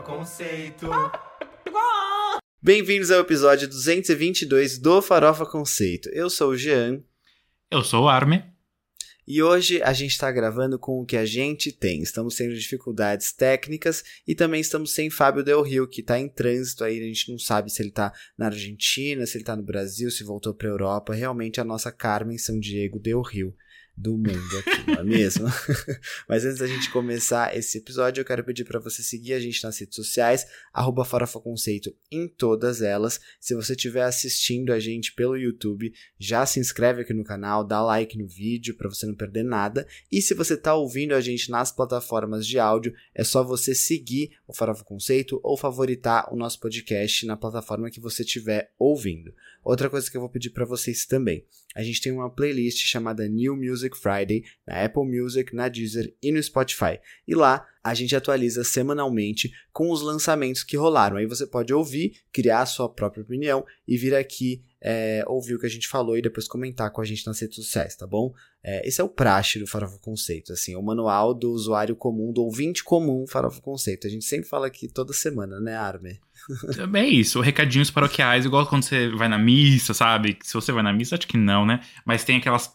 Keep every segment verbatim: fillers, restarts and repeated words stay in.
Conceito. Bem-vindos ao episódio duzentos e vinte e dois do Farofa Conceito. Eu sou o Jean. Eu sou o Arme. E hoje a gente está gravando com o que a gente tem. Estamos tendo dificuldades técnicas e também estamos sem Fábio Del Rio, que está em trânsito aí. A gente não sabe se ele está na Argentina, se ele está no Brasil, se voltou para a Europa. Realmente a nossa Carmen São Diego Del Rio do mundo aqui, não é mesmo? Mas antes da gente começar esse episódio, eu quero pedir para você seguir a gente nas redes sociais, arroba Farofa Conceito em todas elas. Se você estiver assistindo a gente pelo YouTube, já se inscreve aqui no canal, dá like no vídeo para você não perder nada. E se você está ouvindo a gente nas plataformas de áudio, é só você seguir o Farofa Conceito ou favoritar o nosso podcast na plataforma que você estiver ouvindo. Outra coisa que eu vou pedir para vocês também, a gente tem uma playlist chamada New Music Friday na Apple Music, na Deezer e no Spotify. E lá a gente atualiza semanalmente com os lançamentos que rolaram. Aí você pode ouvir, criar a sua própria opinião e vir aqui é, ouvir o que a gente falou e depois comentar com a gente nas redes sociais, tá bom? É, esse é o praxe do Farofa Conceito, assim, o manual do usuário comum, do ouvinte comum Farofa Conceito. A gente sempre fala aqui toda semana, né, Arme? É isso, recadinhos paroquiais, igual quando você vai na missa, sabe? Se você vai na missa, acho que não, né? Mas tem aquelas...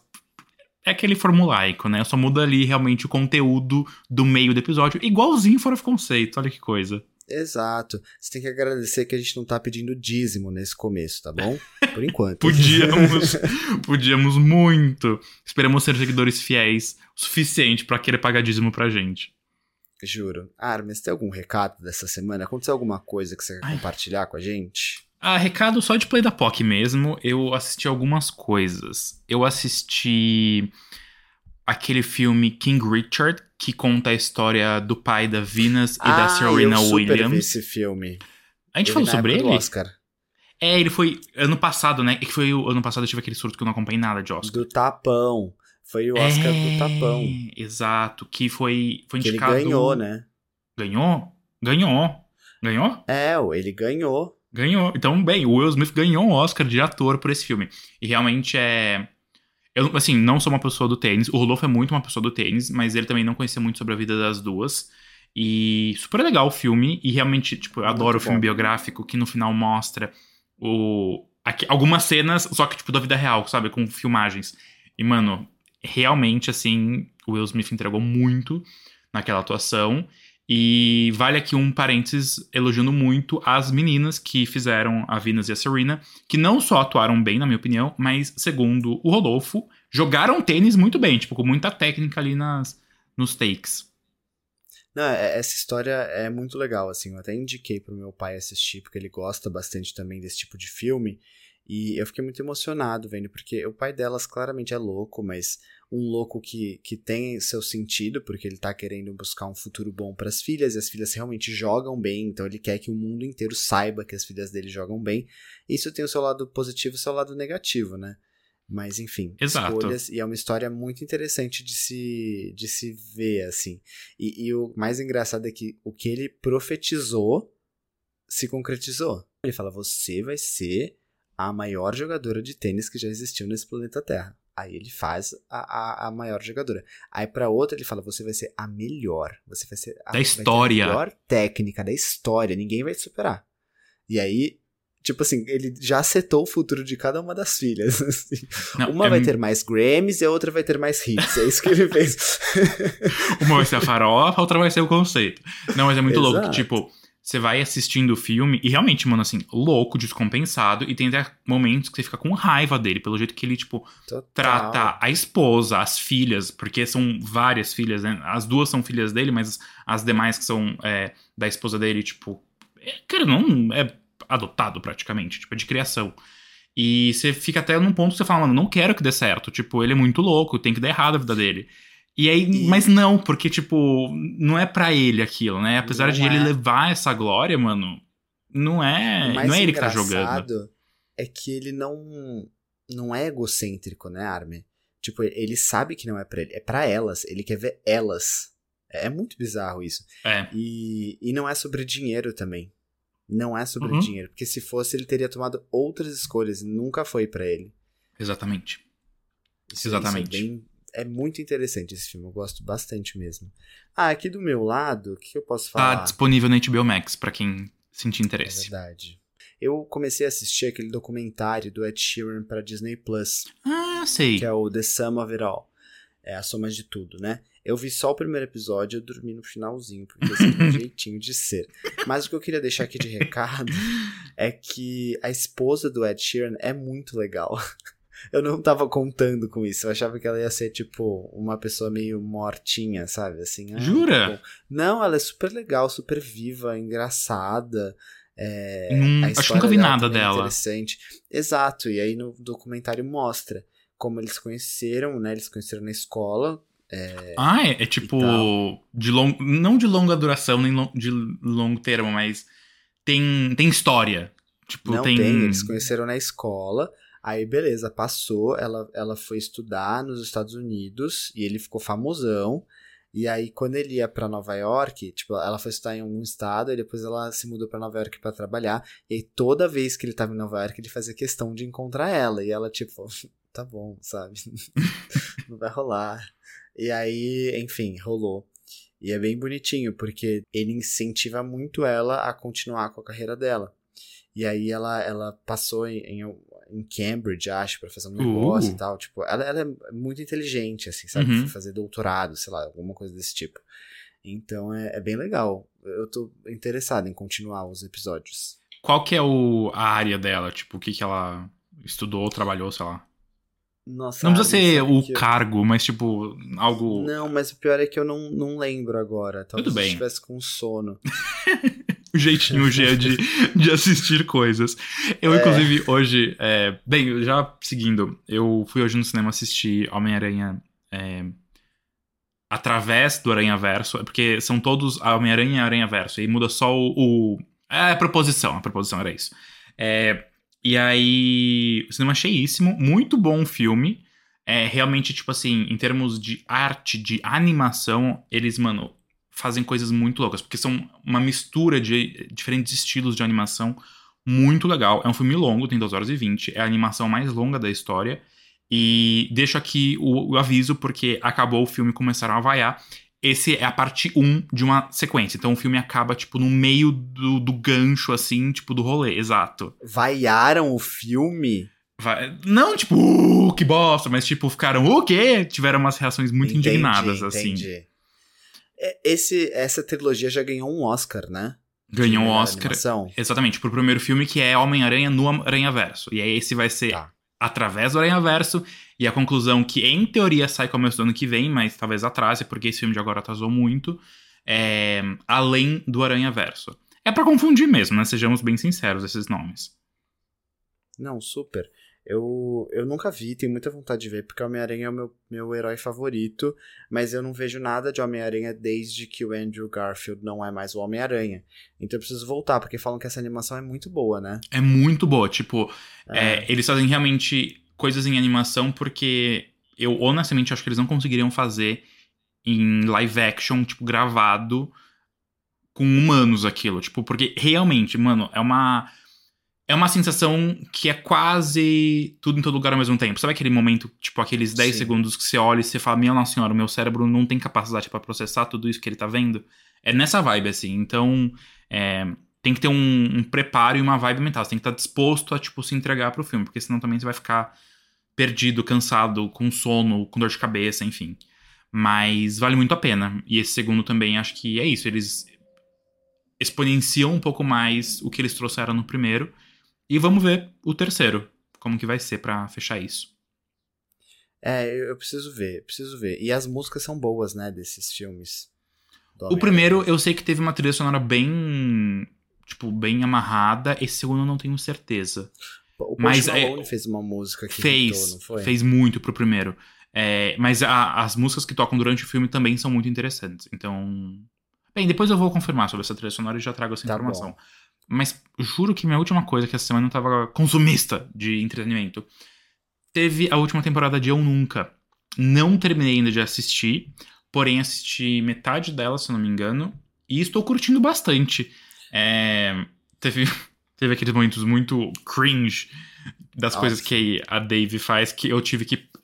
É aquele formulaico, né? Só muda ali realmente o conteúdo do meio do episódio, igualzinho Farofa Conceito, olha que coisa. Exato. Você tem que agradecer que a gente não tá pedindo dízimo nesse começo, tá bom? Por enquanto. Podíamos, podíamos muito. Esperamos ser seguidores fiéis o suficiente pra querer pagar dízimo pra gente. Juro. Ah, mas tem algum recado dessa semana? Aconteceu alguma coisa que você quer Ai. compartilhar com a gente? Ah, recado só de Play da P O C mesmo. Eu assisti algumas coisas. Eu assisti aquele filme King Richard, que conta a história do pai da Venus ah, e da Serena eu super Williams. Vi esse filme. A gente eu falou sobre ele? Do Oscar. É, ele foi ano passado, né? Que foi o ano passado eu tive aquele surto que eu não acompanhei nada de Oscar. Do Tapão. Foi o Oscar é, do Tapão. Exato, que foi, foi que indicado... ele ganhou, né? Ganhou? Ganhou. Ganhou? É, ele ganhou. Ganhou. Então, bem, o Will Smith ganhou um Oscar de ator por esse filme. E realmente é... Eu, assim, não sou uma pessoa do tênis. O Rodolfo é muito uma pessoa do tênis, mas ele também não conhecia muito sobre a vida das duas. E super legal o filme. E realmente, tipo, eu adoro muito o filme bom. biográfico que no final mostra o... Aqui, algumas cenas, só que, tipo, da vida real, sabe? Com filmagens. E, mano... Realmente, assim, o Will Smith entregou muito naquela atuação. E vale aqui um parênteses elogiando muito as meninas que fizeram a Venus e a Serena, que não só atuaram bem, na minha opinião, mas, segundo o Rodolfo, jogaram tênis muito bem, tipo, com muita técnica ali nas, nos takes. Não, essa história é muito legal, assim, eu até indiquei pro meu pai assistir, porque ele gosta bastante também desse tipo de filme. E eu fiquei muito emocionado vendo, porque o pai delas claramente é louco, mas um louco que, que tem seu sentido, porque ele tá querendo buscar um futuro bom para as filhas, e as filhas realmente jogam bem, então ele quer que o mundo inteiro saiba que as filhas dele jogam bem. Isso tem o seu lado positivo e o seu lado negativo, né? Mas enfim, Exato. Escolhas, e é uma história muito interessante de se, de se ver, assim. E, e o mais engraçado é que o que ele profetizou se concretizou. Ele fala, você vai ser a maior jogadora de tênis que já existiu nesse planeta Terra. Aí ele faz a, a, a maior jogadora. Aí pra outra ele fala, você vai ser a melhor. Você vai ser a, da história. a melhor técnica da história. Ninguém vai te superar. E aí, tipo assim, ele já setou o futuro de cada uma das filhas. Assim. Não, uma é... vai ter mais Grammys e a outra vai ter mais hits. É isso que ele fez. Uma vai ser a farofa, a outra vai ser o conceito. Não, mas é muito Exato. louco que, tipo... Você vai assistindo o filme e realmente, mano, assim, louco, descompensado. E tem até momentos que você fica com raiva dele, pelo jeito que ele, tipo, Total. trata a esposa, as filhas, porque são várias filhas, né? As duas são filhas dele, mas as demais que são é, da esposa dele, tipo... É, cara, não é adotado praticamente, tipo, é de criação. E você fica até num ponto que você fala, mano, não quero que dê certo. Tipo, ele é muito louco, tem que dar errado a vida dele. E aí, e... mas não, porque, tipo, não é pra ele aquilo, né? Apesar não de é. ele levar essa glória, mano, não é, não é ele que tá jogando. É que ele não, não é egocêntrico, né, Armin? Tipo, ele sabe que não é pra ele, é pra elas, ele quer ver elas. É muito bizarro isso. É. E, e não é sobre dinheiro também. Não é sobre uhum. dinheiro, porque se fosse, ele teria tomado outras escolhas, nunca foi pra ele. Exatamente. Isso, Exatamente. Isso é bem... é muito interessante esse filme, eu gosto bastante mesmo. Ah, aqui do meu lado, o que, que eu posso falar? Tá disponível no H B O Max, pra quem sentir É interesse. verdade. Eu comecei a assistir aquele documentário do Ed Sheeran pra Disney Plus, Ah, sei. que é o The Sum of It All. É a soma de tudo, né? Eu vi só o primeiro episódio e eu dormi no finalzinho, porque esse é o jeitinho de ser. Mas o que eu queria deixar aqui de recado é que a esposa do Ed Sheeran é muito legal. Eu não tava contando com isso. Eu achava que ela ia ser, tipo, uma pessoa meio mortinha, sabe? Assim, ah, Jura? tá bom. Não, ela é super legal, super viva, engraçada. É, Hum, a acho que história nunca vi dela nada também é dela. interessante. Exato, e aí no documentário mostra como eles se conheceram, né? Eles se conheceram na escola. É, Ah, é, é tipo. De long... Não de longa duração, nem long... de longo termo, mas tem, tem história. Tipo, não tem. tem, eles se conheceram na escola. Aí, beleza, passou, ela, ela foi estudar nos Estados Unidos e ele ficou famosão. E aí, quando ele ia pra Nova York, tipo, ela foi estudar em algum estado e depois ela se mudou pra Nova York pra trabalhar. E aí, toda vez que ele tava em Nova York, ele fazia questão de encontrar ela. E ela, tipo, tá bom, sabe? Não vai rolar. E aí, enfim, rolou. E é bem bonitinho, porque ele incentiva muito ela a continuar com a carreira dela. E aí ela, ela passou em, em, em Cambridge, acho, pra fazer um negócio Uh. e tal. Tipo, ela, ela é muito inteligente, assim, sabe? Uhum. Foi fazer doutorado, sei lá, alguma coisa desse tipo. Então é, é bem legal. Eu tô interessado em continuar os episódios. Qual que é o, a área dela? Tipo, o que, que ela estudou, trabalhou, sei lá. Nossa, Não precisa Armin, ser sabe o que eu- cargo, mas tipo, algo. Não, mas o pior é que eu não, não lembro agora. Talvez Tudo eu bem. estivesse com sono. O jeitinho G de, de assistir coisas. Eu, É. inclusive, hoje. é, bem, já seguindo, eu fui hoje no cinema assistir Homem-Aranha é, através do Aranhaverso, porque são todos Homem-Aranha e Aranhaverso, e muda só o. o é a proposição, a proposição era isso. É, e aí, o cinema cheíssimo, muito bom filme. É, realmente, tipo assim, em termos de arte, de animação, eles, mano, fazem coisas muito loucas, porque são uma mistura de diferentes estilos de animação muito legal. É um filme longo, tem duas horas e vinte, é a animação mais longa da história. E deixo aqui o, o aviso, porque acabou o filme e começaram a vaiar. Esse é a parte um de uma sequência. Então o filme acaba, tipo, no meio do, do gancho, assim, tipo, do rolê, exato. Vaiaram o filme? Vai- Não, tipo, uh, que bosta, mas, tipo, ficaram, o quê? Tiveram umas reações muito Entendi, indignadas, assim. entendi. É, Esse, essa trilogia já ganhou um Oscar, né? Ganhou um melhor Oscar. animação. Exatamente, pro primeiro filme, que é Homem-Aranha no Aranhaverso. E aí esse vai ser Tá. através do Aranhaverso. E a conclusão, que em teoria sai começo do ano que vem, mas talvez atrase, porque esse filme de agora atrasou muito, é além do Aranhaverso. É pra confundir mesmo, né? Sejamos bem sinceros, esses nomes. Não, super. Eu, eu nunca vi, tenho muita vontade de ver, porque o Homem-Aranha é o meu, meu herói favorito, mas eu não vejo nada de Homem-Aranha desde que o Andrew Garfield não é mais o Homem-Aranha. Então eu preciso voltar, porque falam que essa animação é muito boa, né? É muito boa, tipo, É. é, eles fazem realmente coisas em animação porque eu honestamente acho que eles não conseguiriam fazer em live action, tipo, gravado com humanos aquilo, tipo, porque realmente, mano, é uma é uma sensação que é quase tudo em todo lugar ao mesmo tempo. Sabe aquele momento, tipo, aqueles dez Sim. segundos que você olha e você fala, minha nossa senhora, o meu cérebro não tem capacidade pra processar tudo isso que ele tá vendo? É nessa vibe, assim. Então, é, tem que ter um, um preparo e uma vibe mental. Você tem que estar disposto a, tipo, se entregar pro filme, porque senão também você vai ficar perdido, cansado, com sono, com dor de cabeça, enfim. Mas vale muito a pena. E esse segundo também, acho que é isso. Eles exponenciam um pouco mais o que eles trouxeram no primeiro. E vamos ver o terceiro, como que vai ser pra fechar isso. É, eu, eu preciso ver, preciso ver. E as músicas são boas, né, desses filmes. do O Homem-Aranha. primeiro, eu sei que teve uma trilha sonora bem, tipo, bem amarrada. Esse segundo eu não tenho certeza. O Post mas, Malone é, fez uma música que Fez, hitou, não foi? fez muito pro primeiro. É, mas a- as músicas que tocam durante o filme também são muito interessantes. Então... Bem, depois eu vou confirmar sobre essa trilha sonora e já trago essa Tá informação. bom. Mas juro que minha última coisa que essa semana eu tava consumista de entretenimento. Teve a última temporada de Eu Nunca. Não terminei ainda de assistir, porém assisti metade dela, se eu não me engano, e estou curtindo bastante. É, teve, teve aqueles momentos muito cringe das Nossa. coisas que a Dave faz, que eu tive que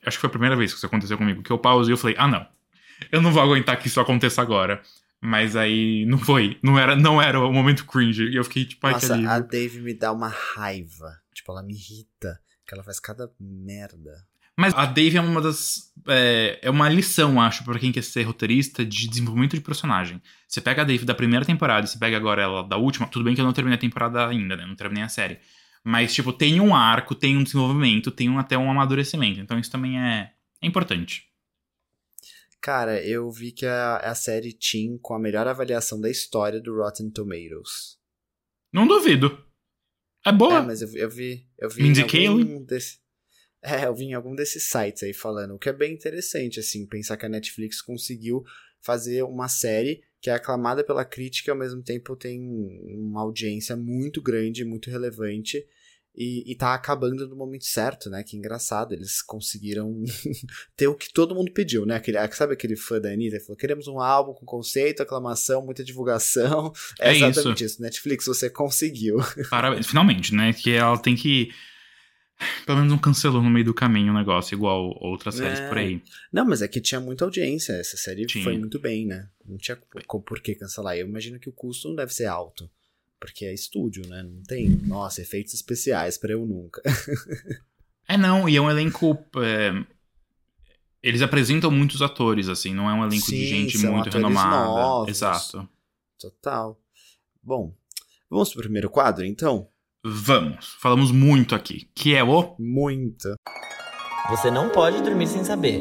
acho que foi a primeira vez que isso aconteceu comigo, que eu pausei e eu falei, ah, não. Eu não vou aguentar que isso aconteça agora. Mas aí não foi. Não era, não era o momento cringe. E eu fiquei tipo, ai, que Nossa, alívio. a Dave me dá uma raiva. Tipo, ela me irrita. Que ela faz cada merda. Mas a Dave é uma das... É, é uma lição, acho, pra quem quer ser roteirista de desenvolvimento de personagem. Você pega a Dave da primeira temporada e você pega agora ela da última. Tudo bem que eu não terminei a temporada ainda, né? Não terminei a série. Mas, tipo, tem um arco, tem um desenvolvimento, tem um, até um amadurecimento. Então isso também é, é importante. Cara, eu vi que a, a série Teen com a melhor avaliação da história do Rotten Tomatoes. Não duvido. É boa. É, mas eu, eu vi... Eu vi Mindy em algum Kaling? desse, É, eu vi em algum desses sites aí falando. O que é bem interessante, assim, pensar que a Netflix conseguiu fazer uma série que é aclamada pela crítica e ao mesmo tempo tem uma audiência muito grande, muito relevante. E, e tá acabando no momento certo, né? Que engraçado, eles conseguiram ter o que todo mundo pediu, né? Aquele, sabe aquele fã da Anitta que falou, queremos um álbum com conceito, aclamação, muita divulgação. É, É exatamente isso. isso. Netflix, você conseguiu. Parabéns. Finalmente, né? Que ela tem que... Pelo menos não cancelou no meio do caminho o negócio, igual outras séries É. por aí. Não, mas é que tinha muita audiência. Essa série Tinha. foi muito bem, né? Não tinha por, por que cancelar. Eu imagino que o custo não deve ser alto. Porque é estúdio, né? Não tem, nossa, efeitos especiais pra eu nunca. É, não, e é um elenco... é, Eles apresentam muitos atores, assim, não é um elenco Sim, de gente são muito atores renomada. novos. Exato. Total. Bom, vamos pro primeiro quadro, então? Vamos. Falamos muito aqui. Que é o... Muito. Você não pode dormir sem saber.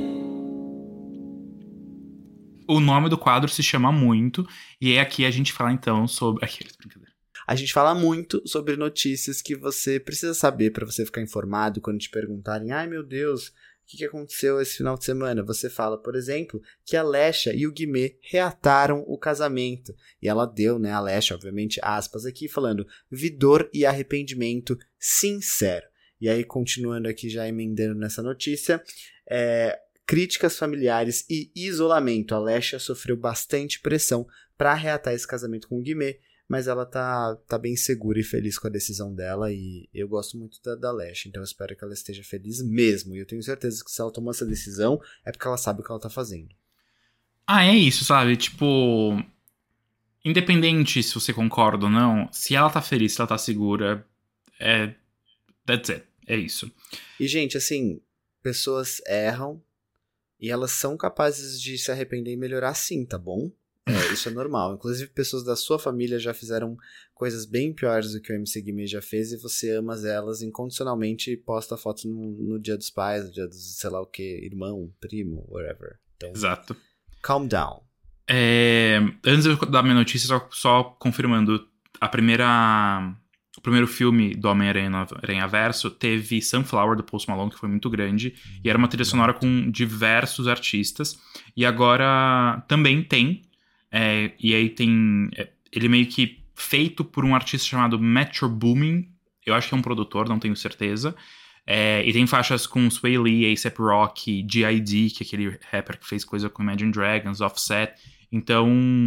O nome do quadro se chama Muito, e é aqui a gente fala, então, sobre... Aqueles, brincadeira. A gente fala muito sobre notícias que você precisa saber pra você ficar informado quando te perguntarem, ai meu Deus, o que, que aconteceu esse final de semana? Você fala, por exemplo, que a Lesha e o Guimê reataram o casamento. E ela deu, né, a Lesha, obviamente, aspas aqui, falando vidor e arrependimento sincero. E aí, continuando aqui, já emendando nessa notícia, é, críticas familiares e isolamento. A Lesha sofreu bastante pressão pra reatar esse casamento com o Guimê, mas ela tá, tá bem segura e feliz com a decisão dela, e eu gosto muito da, da Lesha, então eu espero que ela esteja feliz mesmo, e eu tenho certeza que se ela tomou essa decisão, é porque ela sabe o que ela tá fazendo. Ah, é isso, sabe? Tipo... Independente se você concorda ou não, se ela tá feliz, se ela tá segura, é... That's it. É isso. E, gente, assim, pessoas erram, e elas são capazes de se arrepender e melhorar sim, tá bom? É, isso é normal. Inclusive, pessoas da sua família já fizeram coisas bem piores do que o M C Guimê já fez, e você ama elas incondicionalmente e posta foto no, no dia dos pais, no dia dos, sei lá o que, irmão, primo, whatever. Então, Exato. calm down. É, antes de eu dar minha notícia, só, só confirmando, a primeira... O primeiro filme do Homem-Aranha no Aranhaverso teve Sunflower, do Post Malone, que foi muito grande, e era uma trilha sonora com diversos artistas, e agora também tem... É, e aí tem... É, ele meio que feito por um artista chamado Metro Boomin. Eu acho que é um produtor, não tenho certeza. É, e tem faixas com Sway Lee, A$AP Rocky, G I D, que é aquele rapper que fez coisa com Imagine Dragons, Offset. Então...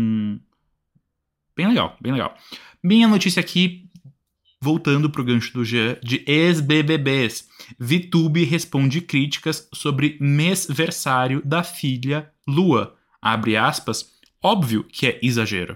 Bem legal, bem legal. Minha notícia aqui, voltando pro gancho do Jean, de ex-B B Bs. VTube responde críticas sobre mêsversário da filha Lua. Abre aspas... Óbvio que é exagero.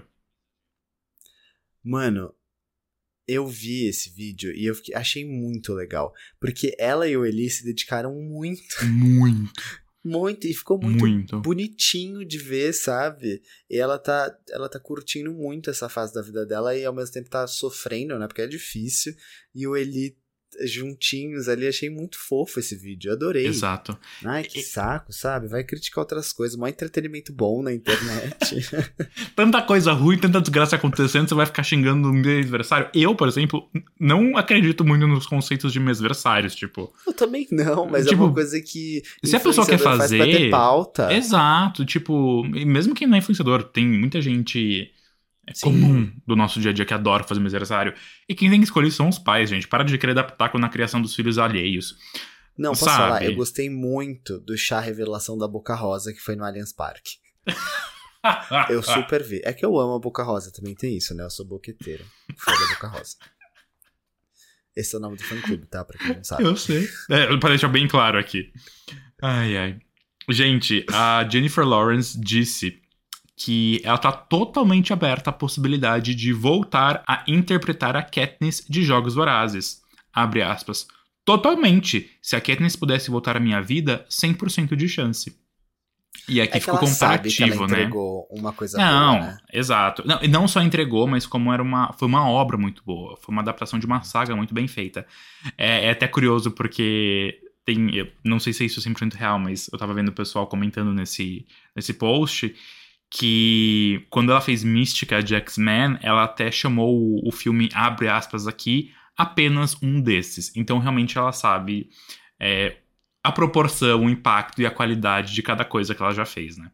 Mano, eu vi esse vídeo e eu fiquei, achei muito legal. Porque ela e o Eli se dedicaram muito. Muito. Muito. E ficou muito, Muito. bonitinho de ver, sabe? E ela tá, ela tá curtindo muito essa fase da vida dela e ao mesmo tempo tá sofrendo, né? Porque é difícil. E o Eli juntinhos ali, achei muito fofo esse vídeo, eu adorei. Exato. Ai, que saco, sabe? Vai criticar outras coisas, mó entretenimento bom na internet. Tanta coisa ruim, tanta desgraça acontecendo, você vai ficar xingando no mêsversário. Eu, por exemplo, não acredito muito nos conceitos de mêsversários, tipo... Eu também não, mas tipo, é uma coisa que se a pessoa quer faz fazer... pra ter pauta. Exato, tipo, mesmo quem não é influenciador, tem muita gente... É Sim. comum do nosso dia a dia que adora fazer mêsversário. E quem tem que escolher são os pais, gente. Para de querer dar pitaco na criação dos filhos alheios. Não, posso Sabe? falar? Eu gostei muito do chá revelação da Boca Rosa que foi no Allianz Parque. Eu super vi. É que eu amo a Boca Rosa, também tem isso, né? Eu sou boqueteiro. Fã da Boca Rosa. Esse é o nome do fã-clube, tá? Pra quem não sabe. Eu sei. É, pra deixar bem claro aqui. Ai, ai. Gente, a Jennifer Lawrence disse que ela tá totalmente aberta à possibilidade de voltar a interpretar a Katniss de Jogos Vorazes. Abre aspas. Totalmente. Se a Katniss pudesse voltar à minha vida, cem por cento de chance. E aqui É que ficou ela sabe que ela comparativo, né? entregou uma coisa Não, boa, né? exato. Não, e não só entregou, mas como era uma, foi uma obra muito boa. Foi uma adaptação de uma saga muito bem feita. É, é até curioso porque tem, eu não sei se é isso cem por cento real, mas eu tava vendo o pessoal comentando nesse, nesse post que quando ela fez Mística de X-Men, ela até chamou o, o filme, abre aspas aqui, apenas um desses. Então realmente ela sabe é, a proporção, o impacto e a qualidade de cada coisa que ela já fez, né?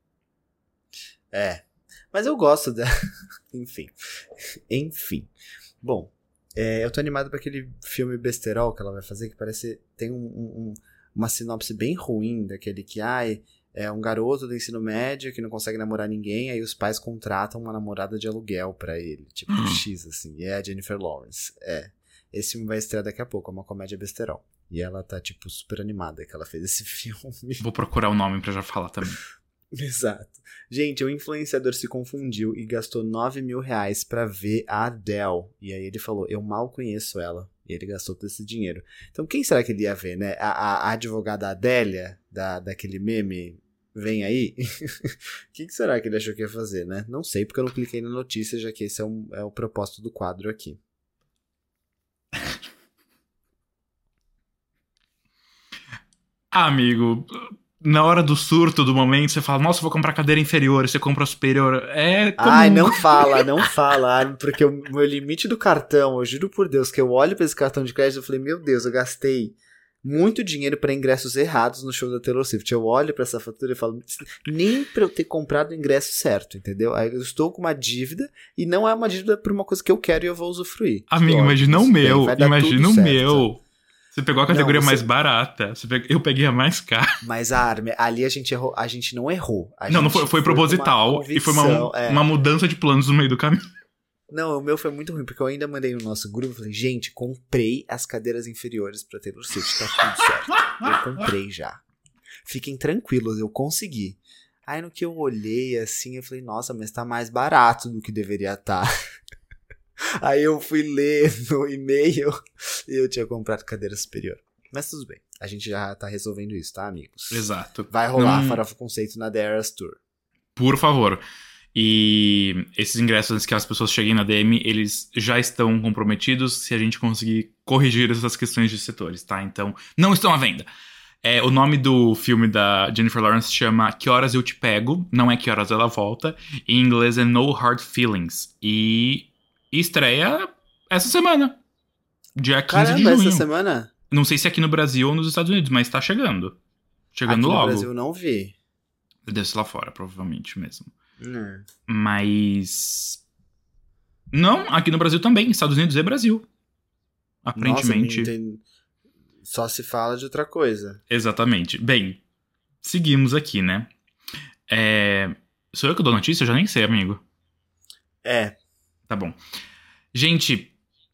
É. Mas eu gosto dela. Enfim. Enfim. Bom, é, eu tô animado pra aquele filme besterol que ela vai fazer, que parece. Tem um, um- uma sinopse bem ruim daquele que, ai, é um garoto do ensino médio que não consegue namorar ninguém, aí os pais contratam uma namorada de aluguel pra ele. Tipo, X, assim. E é a Jennifer Lawrence. É. Esse filme vai estrear daqui a pouco, é uma comédia besterol. E ela tá, tipo, super animada que ela fez esse filme. Vou procurar o nome pra já falar também. Exato. Gente, o influenciador se confundiu e gastou nove mil reais pra ver a Adele. E aí ele falou, eu mal conheço ela. E ele gastou todo esse dinheiro. Então quem será que ele ia ver, né? A, a, a advogada Adélia, da, daquele meme, vem aí? O que, que será que ele achou que ia fazer, né? Não sei, porque eu não cliquei na notícia, já que esse é, um, é o propósito do quadro aqui. Ah, amigo, na hora do surto do momento, você fala, nossa, eu vou comprar cadeira inferior, e você compra a superior. É comum. Ai, não fala, não fala. Porque o meu limite do cartão, eu juro por Deus, que eu olho pra esse cartão de crédito e falei, meu Deus, eu gastei muito dinheiro pra ingressos errados no show da Taylor Swift. Eu olho pra essa fatura e falo, nem pra eu ter comprado o ingresso certo, entendeu? Aí eu estou com uma dívida e não é uma dívida por uma coisa que eu quero e eu vou usufruir. Amigo, Ótimo, imagina o tudo bem, meu, vai dar imagina tudo o certo, meu. sabe? Você pegou a categoria Não, você- mais barata, você pe- eu peguei a mais cara. Mas a Armin, ali a gente errou, a gente não errou. A Não, não gente foi, foi com uma proposital e foi uma, convicção, é. uma mudança de planos no meio do caminho. Não, o meu foi muito ruim, porque eu ainda mandei no nosso grupo e falei, gente, comprei as cadeiras inferiores pra Taylor Swift, tá tudo certo. Eu comprei já. Fiquem tranquilos, eu consegui. Aí no que eu olhei assim, eu falei, nossa, mas tá mais barato do que deveria estar. Aí eu fui ler no e-mail e eu tinha comprado cadeira superior. Mas tudo bem, a gente já tá resolvendo isso, tá, amigos? Exato. Vai rolar Não- Farofa Conceito na The Eras Tour. Por favor. E esses ingressos, antes que as pessoas cheguem na D M, eles já estão comprometidos se a gente conseguir corrigir essas questões de setores, tá? Então, não estão à venda. É, o nome do filme da Jennifer Lawrence chama Que Horas Eu Te Pego, não é Que Horas Ela Volta. Em inglês é No Hard Feelings. E estreia essa semana, dia quinze Caramba, de junho. essa semana? Não sei se é aqui no Brasil ou nos Estados Unidos, mas tá chegando. Chegando Aqui logo. no Brasil eu não vi. Deve ser lá fora, provavelmente mesmo. Hum. Mas. Não, aqui no Brasil também. Estados Unidos e Brasil. Aparentemente. Nossa, tem... só se fala de outra coisa. Exatamente. Bem, seguimos aqui, né? É... Sou eu que dou notícia? Eu já nem sei, amigo. É, Tá bom. Gente,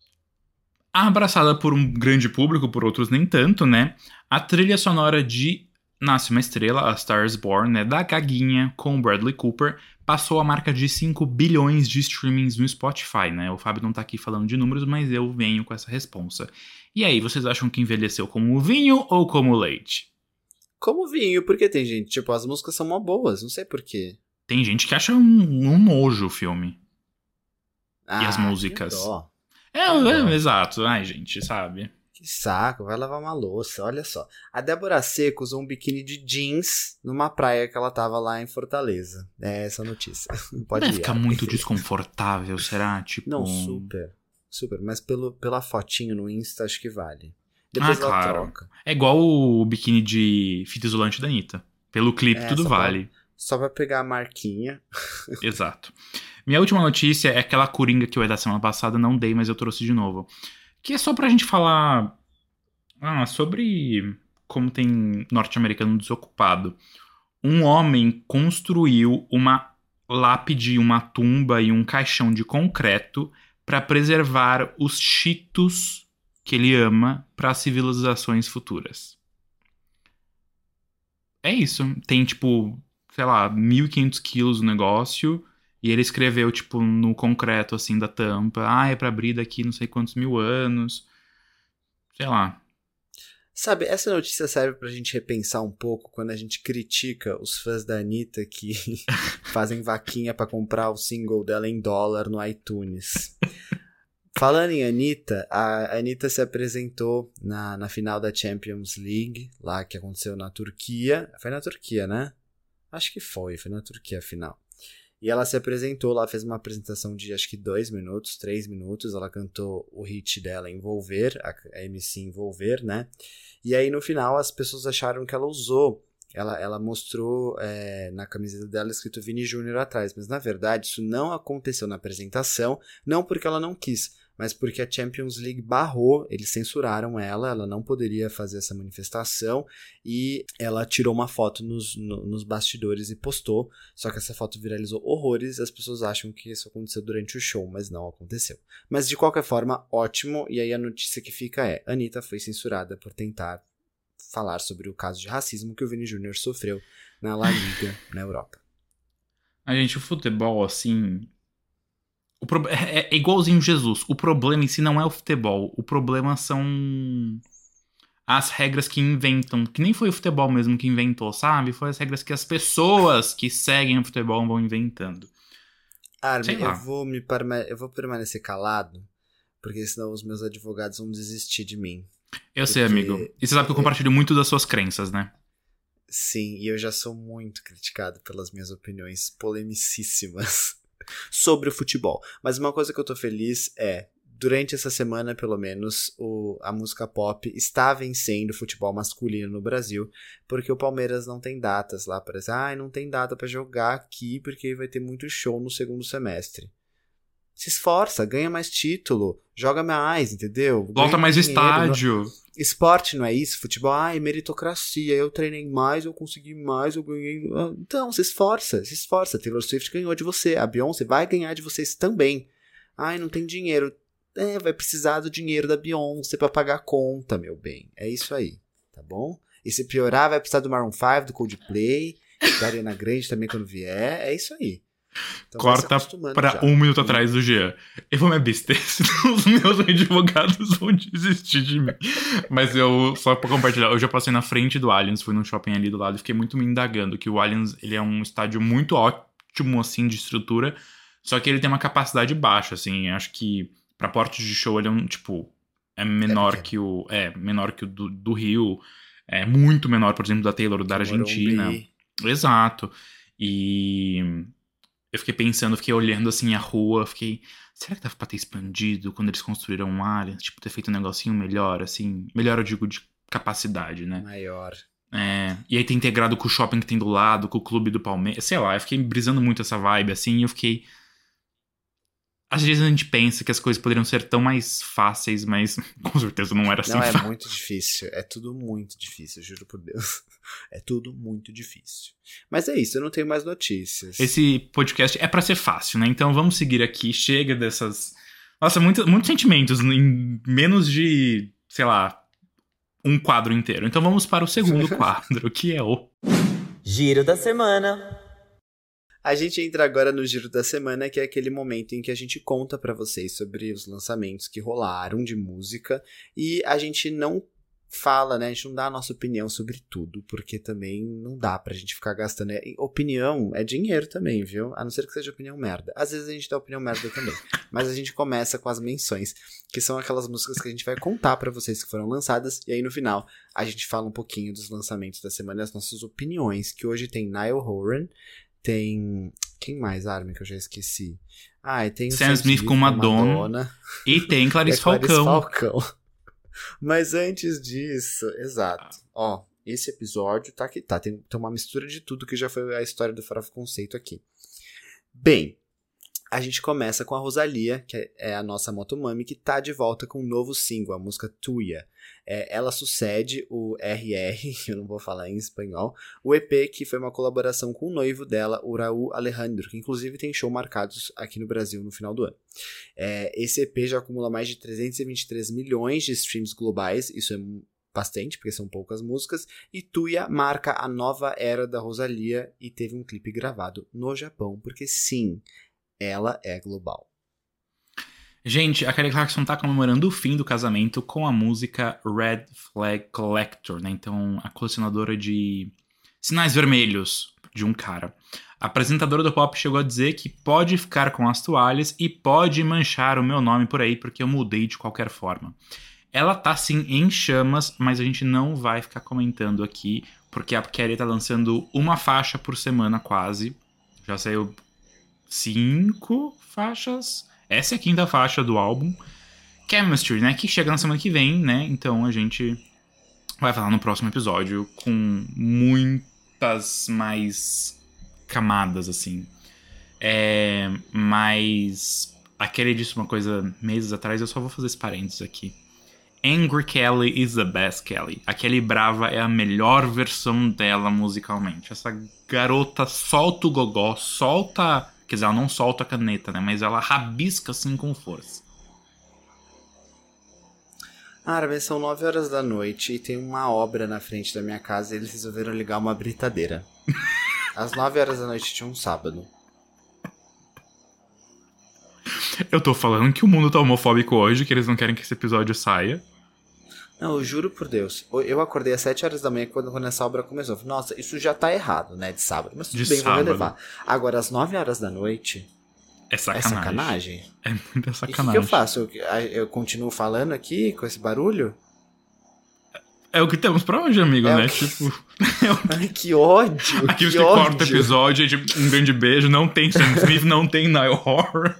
abraçada por um grande público, por outros nem tanto, né? A trilha sonora de Nasce uma Estrela, A Star is Born, né? Da Gaguinha com Bradley Cooper, passou a marca de cinco bilhões de streamings no Spotify, né? O Fábio não tá aqui falando de números, mas eu venho com essa responsa. E aí, vocês acham que envelheceu como vinho ou como leite? como vinho, porque tem gente, tipo, as músicas são mó boas, não sei porquê. Tem gente que acha um, um nojo o filme. Ah, as músicas? Que dó. É, Tá bom. é, exato. Ai, gente, sabe? Que saco, vai lavar uma louça, olha só. A Débora Seco usou um biquíni de jeans numa praia que ela tava lá em Fortaleza. É essa a notícia. Pode Deve ir. ficar Ara. muito desconfortável, será? Tipo... Não, super. Super, mas pelo, pela fotinho no Insta acho que vale. Depois Ah, ela claro. troca. É igual o biquíni de fita isolante da Anitta. Pelo clipe, É, tudo só pra- vale. Só pra pegar a marquinha. Exato. Minha última notícia é aquela coringa que eu ia dar semana passada, não dei, mas eu trouxe de novo. Que é só pra gente falar ah, sobre como tem norte-americano desocupado. Um homem construiu uma lápide, uma tumba e um caixão de concreto pra preservar os cheetos que ele ama para civilizações futuras. É isso. Tem, tipo, sei lá, mil e quinhentos quilos o negócio. E ele escreveu, tipo, no concreto, assim, da tampa. Ah, é pra abrir daqui não sei quantos mil anos. Sei lá. Sabe, essa notícia serve pra gente repensar um pouco quando a gente critica os fãs da Anitta que fazem vaquinha pra comprar o single dela em dólar no iTunes. Falando em Anitta, a Anitta se apresentou na, na final da Champions League, lá que aconteceu na Turquia. Foi na Turquia, né? Acho que foi, foi na Turquia a final. E ela se apresentou lá, fez uma apresentação de acho que dois minutos, três minutos. Ela cantou o hit dela, Envolver, a M C Envolver, né? E aí no final as pessoas acharam que ela usou. Ela, ela mostrou é, na camiseta dela escrito Vini Júnior atrás. Mas na verdade isso não aconteceu na apresentação. Não porque ela não quis, mas porque a Champions League barrou, eles censuraram ela, ela não poderia fazer essa manifestação e ela tirou uma foto nos, no, nos bastidores e postou, só que essa foto viralizou horrores e as pessoas acham que isso aconteceu durante o show, mas não aconteceu. Mas de qualquer forma, ótimo, e aí a notícia que fica é, Anitta foi censurada por tentar falar sobre o caso de racismo que o Vini Júnior sofreu na La Liga, na Europa. A gente, o futebol, assim... O pro... é, é igualzinho Jesus. O problema em si não é o futebol. O problema são as regras que inventam. Que nem foi o futebol mesmo que inventou, sabe? Foi as regras que as pessoas que seguem o futebol vão inventando. Armin, eu vou, me perma... eu vou permanecer calado, porque senão os meus advogados vão desistir de mim. Eu porque... sei, amigo. E você sabe que eu compartilho muito das suas crenças, né? Sim, e eu já sou muito criticado pelas minhas opiniões polemicíssimas sobre o futebol. Mas uma coisa que eu tô feliz é, durante essa semana, pelo menos, o, a música pop está vencendo o futebol masculino no Brasil, porque o Palmeiras não tem datas lá. Parece, ah, não tem data pra jogar aqui, porque vai ter muito show no segundo semestre. Se esforça, ganha mais título, joga mais, entendeu? Ganha Volta mais dinheiro, estádio. No... Esporte não é isso? Futebol, ai, meritocracia, eu treinei mais, eu consegui mais, eu ganhei... Então, se esforça, se esforça. Taylor Swift ganhou de você, a Beyoncé vai ganhar de vocês também. Ai, não tem dinheiro. É, vai precisar do dinheiro da Beyoncé pra pagar a conta, meu bem. É isso aí, tá bom? E se piorar, vai precisar do Maroon cinco, do Coldplay, da Ariana Grande também quando vier, é isso aí. Então corta pra já. um minuto atrás do Jean. Eu vou me abster, senão os meus advogados vão desistir de mim. Mas eu, só pra compartilhar, eu já passei na frente do Allianz, fui num shopping ali do lado e fiquei muito me indagando que o Allianz, ele é um estádio muito ótimo, assim, de estrutura, só que ele tem uma capacidade baixa, assim, acho que pra porte de show ele é um, tipo, é menor é que o, é, menor que o do, do Rio, é muito menor, por exemplo, da Taylor, da Argentina. Exato. E... eu fiquei pensando, fiquei olhando assim a rua, fiquei... será que dava pra ter expandido quando eles construíram um Allianz? Tipo, ter feito um negocinho melhor, assim... melhor, eu digo, de capacidade, né? Maior. É, e aí ter integrado com o shopping que tem do lado, com o clube do Palmeiras... sei lá, eu fiquei brisando muito essa vibe, assim, e eu fiquei... às vezes a gente pensa que as coisas poderiam ser tão mais fáceis, mas com certeza não era assim. Não, é fácil. muito difícil. É tudo muito difícil, juro por Deus. É tudo muito difícil. Mas é isso, eu não tenho mais notícias. Esse podcast é pra ser fácil, né? Então vamos seguir aqui. Chega dessas... nossa, muito, muitos sentimentos em menos de, sei lá, um quadro inteiro. Então vamos para o segundo quadro, que é o... Giro da Semana. A gente entra agora no Giro da Semana, que é aquele momento em que a gente conta pra vocês sobre os lançamentos que rolaram de música e a gente não fala, né, a gente não dá a nossa opinião sobre tudo, porque também não dá pra gente ficar gastando. Opinião é dinheiro também, viu? A não ser que seja opinião merda. Às vezes a gente dá opinião merda também. Mas a gente começa com as menções, que são aquelas músicas que a gente vai contar pra vocês que foram lançadas, e aí no final a gente fala um pouquinho dos lançamentos da semana e as nossas opiniões, que hoje tem Niall Horan, tem... quem mais, Armin, que eu já esqueci? Ah, e tem o Sam, Sam Smith com Madonna, Madonna. E tem Clarice, e Clarice Falcão. Falcão. Mas antes disso, exato. Ó, esse episódio tá aqui, tá, tem, tem uma mistura de tudo que já foi a história do Farofa Conceito aqui. Bem, a gente começa com a Rosalía, que é a nossa motomami, que tá de volta com um novo single, a música Tuya. É, ela sucede o R R, eu não vou falar em espanhol, o E P que foi uma colaboração com o noivo dela, o Raul Alejandro, que inclusive tem show marcados aqui no Brasil no final do ano. É, esse E P já acumula mais de trezentos e vinte e três milhões de streams globais, isso é bastante, porque são poucas músicas, e Tuya marca a nova era da Rosalía e teve um clipe gravado no Japão, porque sim, ela é global. Gente, a Kelly Clarkson tá comemorando o fim do casamento com a música Red Flag Collector, né? Então, a colecionadora de sinais vermelhos de um cara. A apresentadora do pop chegou a dizer que pode ficar com as toalhas e pode manchar o meu nome por aí, porque eu mudei de qualquer forma. Ela tá, sim, em chamas, mas a gente não vai ficar comentando aqui, porque a Kelly tá lançando uma faixa por semana quase. Já saiu cinco faixas... Essa é a quinta faixa do álbum Chemistry, né? Que chega na semana que vem, né? Então a gente vai falar no próximo episódio com muitas mais camadas, assim. É, mas a Kelly disse uma coisa meses atrás, eu só vou fazer esse parênteses aqui. Angry Kelly is the best Kelly. A Kelly brava é a melhor versão dela musicalmente. Essa garota solta o gogó, solta... Quer dizer, ela não solta a caneta, né? Mas ela rabisca assim com força. Ah, são nove horas da noite e tem uma obra na frente da minha casa e eles resolveram ligar uma britadeira. Às nove horas da noite tinha um sábado. Eu tô falando que o mundo tá homofóbico hoje, que eles não querem que esse episódio saia. Não, eu juro por Deus. Eu acordei às sete horas da manhã quando, quando essa obra começou. Eu falei, nossa, isso já tá errado, né? De sábado. Mas tudo De bem, sábado. vou relevar. Agora, às nove horas da noite... É sacanagem. É sacanagem? É muita sacanagem. E o que, que eu faço? Eu, eu continuo falando aqui com esse barulho? É o que temos pra hoje, amigo, é né? Que... Tipo... Ai, que ódio! Aqui que você ódio. corta o episódio, um grande beijo. Não tem Sam Smith, não tem Niall Horan.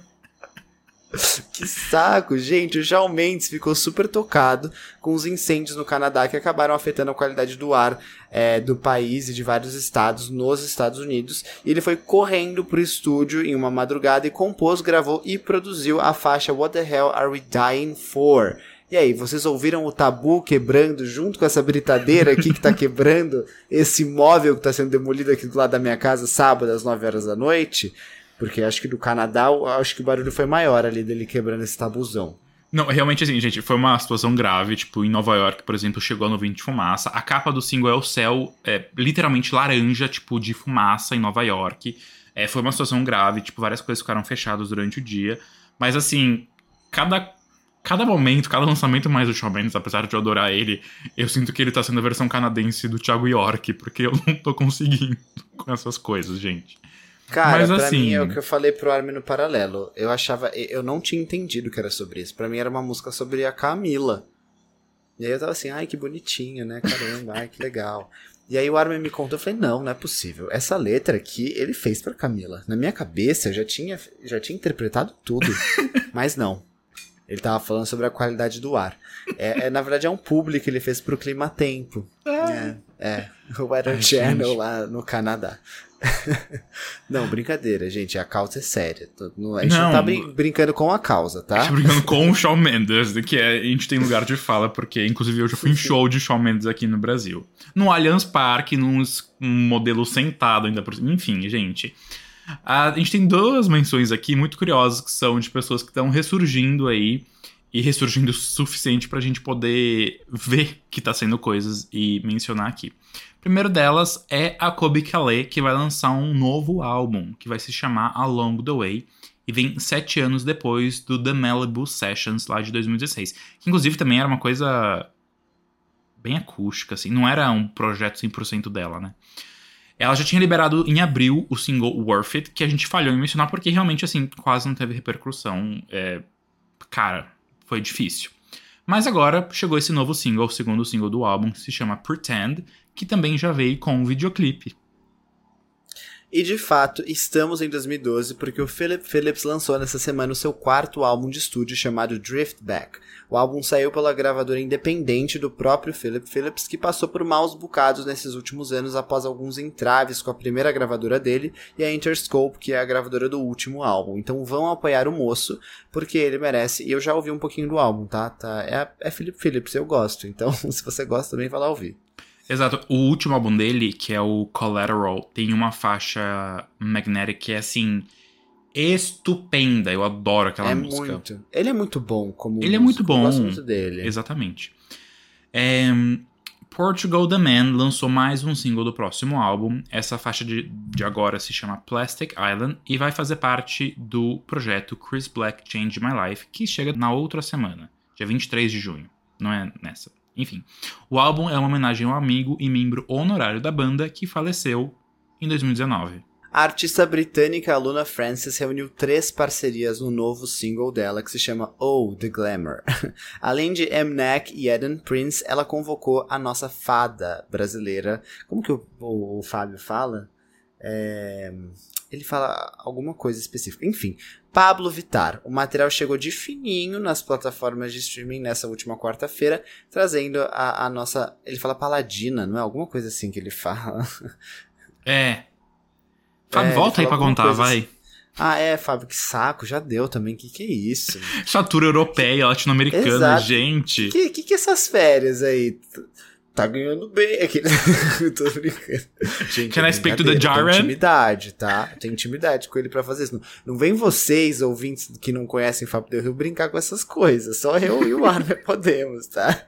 Que saco, gente. O Shawn Mendes ficou super tocado com os incêndios no Canadá que acabaram afetando a qualidade do ar é, do país e de vários estados nos Estados Unidos. E ele foi correndo pro estúdio em uma madrugada e compôs, gravou e produziu a faixa What the Hell Are We Dying For? E aí, vocês ouviram o tabu quebrando junto com essa britadeira aqui que tá quebrando esse móvel que tá sendo demolido aqui do lado da minha casa sábado às nove horas da noite? Porque acho que do Canadá, acho que o barulho foi maior ali dele quebrando esse tabuzão. Não, realmente assim, gente, foi uma situação grave. Tipo, em Nova York, por exemplo, chegou a nuvem de fumaça. A capa do single é o céu, é, literalmente laranja, tipo, de fumaça em Nova York. É, foi uma situação grave, tipo, várias coisas ficaram fechadas durante o dia. Mas assim, cada, cada momento, cada lançamento mais do Shawn Mendes, apesar de eu adorar ele, eu sinto que ele tá sendo a versão canadense do Thiago York, porque eu não tô conseguindo com essas coisas, gente. Cara, Mas, pra assim... mim é o que eu falei pro Armin no Paralelo. Eu achava... Eu não tinha entendido que era sobre isso. Pra mim era uma música sobre a Camila. E aí eu tava assim, ai, que bonitinho, né? Caramba, ai, que legal. E aí o Armin me contou, eu falei, não, não é possível. Essa letra aqui, ele fez pra Camila. Na minha cabeça, eu já tinha, já tinha interpretado tudo. Mas não. Ele tava falando sobre a qualidade do ar. É, é, na verdade, é um publi que ele fez pro Clima Tempo. É, é. O Weather Ai, Channel gente. lá no Canadá. Não, brincadeira, gente. A causa é séria. Não, a gente não, Não. tá brin- brincando com a causa, tá? A gente tá brincando com o Shawn Mendes, que é, a gente tem lugar de fala, porque inclusive eu já fui em show de Shawn Mendes aqui no Brasil. No Allianz Parque, num es- um modelo sentado ainda por cima. Enfim, gente. A gente tem duas menções aqui muito curiosas, que são de pessoas que estão ressurgindo aí. E ressurgindo o suficiente pra gente poder ver que tá sendo coisas e mencionar aqui. Primeiro delas é a Colbie Caillat, que vai lançar um novo álbum, que vai se chamar Along the Way, e vem sete anos depois do The Malibu Sessions, lá de dois mil e dezesseis. Que inclusive também era uma coisa bem acústica, assim, não era um projeto cem por cento dela, né? Ela já tinha liberado em abril o single Worth It, que a gente falhou em mencionar, porque realmente, assim, quase não teve repercussão. É... Cara, foi difícil. Mas agora chegou esse novo single, o segundo single do álbum, que se chama Pretend, que também já veio com um videoclipe. E de fato, estamos em dois mil e doze porque o Philip Phillips lançou nessa semana o seu quarto álbum de estúdio chamado Drift Back. O álbum saiu pela gravadora independente do próprio Philip Phillips, que passou por maus bocados nesses últimos anos após alguns entraves com a primeira gravadora dele e a Interscope, que é a gravadora do último álbum. Então vão apoiar o moço, porque ele merece. E eu já ouvi um pouquinho do álbum, tá? tá é, é Philip Phillips, eu gosto. Então, se você gosta também, vai lá ouvir. Exato. O último álbum dele, que é o Collateral, tem uma faixa Magnetic que é, assim, estupenda. Eu adoro aquela é música. Muito. Ele é muito bom como Ele é músico, muito bom. Eu gosto muito dele. Exatamente. É, Portugal The Man lançou mais um single do próximo álbum. Essa faixa de, de agora se chama Plastic Island e vai fazer parte do projeto Chris Black Change My Life, que chega na outra semana, dia vinte e três de junho. Não é nessa. Enfim, o álbum é uma homenagem ao amigo e membro honorário da banda que faleceu em dois mil e dezenove. A artista britânica Luna Francis reuniu três parcerias no novo single dela, que se chama Oh, The Glamour. Além de M-Neck e Eden Prince, ela convocou a nossa fada brasileira. Como que o, o, o Fábio fala? É... Ele fala alguma coisa específica. Enfim, Pablo Vittar. O material chegou de fininho nas plataformas de streaming nessa última quarta-feira, trazendo a, a nossa... Ele fala paladina, não é? Alguma coisa assim que ele fala. É... Fábio, É, volta aí pra contar, vai. Assim. Ah, é, Fábio, que saco, já deu também, que que é isso? Estatura europeia, latino-americana, Exato. gente. Que, que que essas férias aí? Tá ganhando bem aqui. Tô brincando. Gente, Can I speak to the Jaren? Tem intimidade, tá? Tem intimidade com ele pra fazer isso. Não, não vem vocês, ouvintes que não conhecem Fábio Del Rio, brincar com essas coisas. Só eu e o Armin podemos, tá?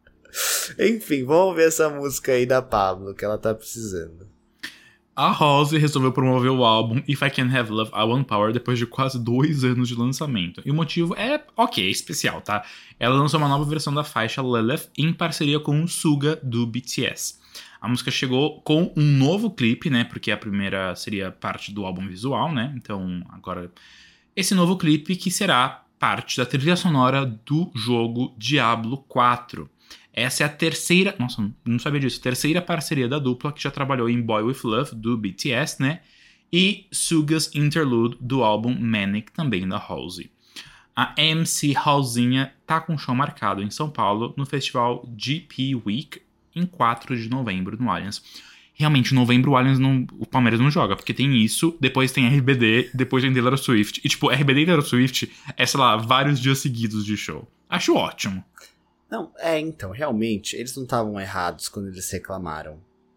Enfim, vamos ver essa música aí da Pablo, que ela tá precisando. A Halsey resolveu promover o álbum If I Can't Have Love, I Want Power depois de quase dois anos de lançamento. E o motivo é, ok, especial, tá? Ela lançou uma nova versão da faixa Lilith em parceria com o Suga do B T S. A música chegou com um novo clipe, né? Porque a primeira seria parte do álbum visual, né? Então, agora, esse novo clipe que será parte da trilha sonora do jogo Diablo quatro. Essa é a terceira... Nossa, não sabia disso. Terceira parceria da dupla, que já trabalhou em Boy With Love, do B T S, né? E Suga's Interlude, do álbum Manic, também da Halsey. A M C Halzinha tá com um show marcado em São Paulo, no festival G P Week, em quatro de novembro, no Allianz. Realmente, em novembro o Allianz não... O Palmeiras não joga, porque tem isso, depois tem R B D, depois tem Taylor Swift. E, tipo, R B D e Taylor Swift é, sei lá, vários dias seguidos de show. Acho ótimo. Não, é, então, realmente, eles não estavam errados quando eles reclamaram.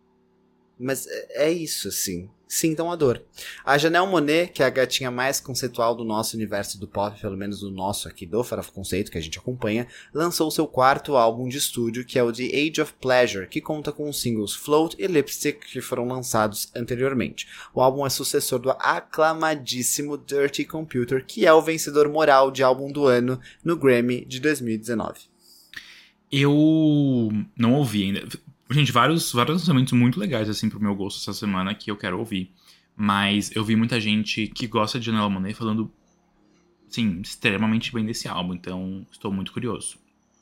Mas é, é isso, assim. Sintam a dor. A Janelle Monáe, que é a gatinha mais conceitual do nosso universo do pop, pelo menos do nosso aqui do Farofa Conceito, que a gente acompanha, lançou seu quarto álbum de estúdio, que é o The Age of Pleasure, que conta com os singles Float e Lipstick, que foram lançados anteriormente. O álbum é sucessor do aclamadíssimo Dirty Computer, que é o vencedor moral de álbum do ano no Grammy de dois mil e dezenove. Eu não ouvi ainda. Gente, vários, vários lançamentos muito legais, assim, pro meu gosto essa semana que eu quero ouvir. Mas eu vi muita gente que gosta de Janelle Monáe falando, sim, extremamente bem desse álbum. Então, estou muito curioso.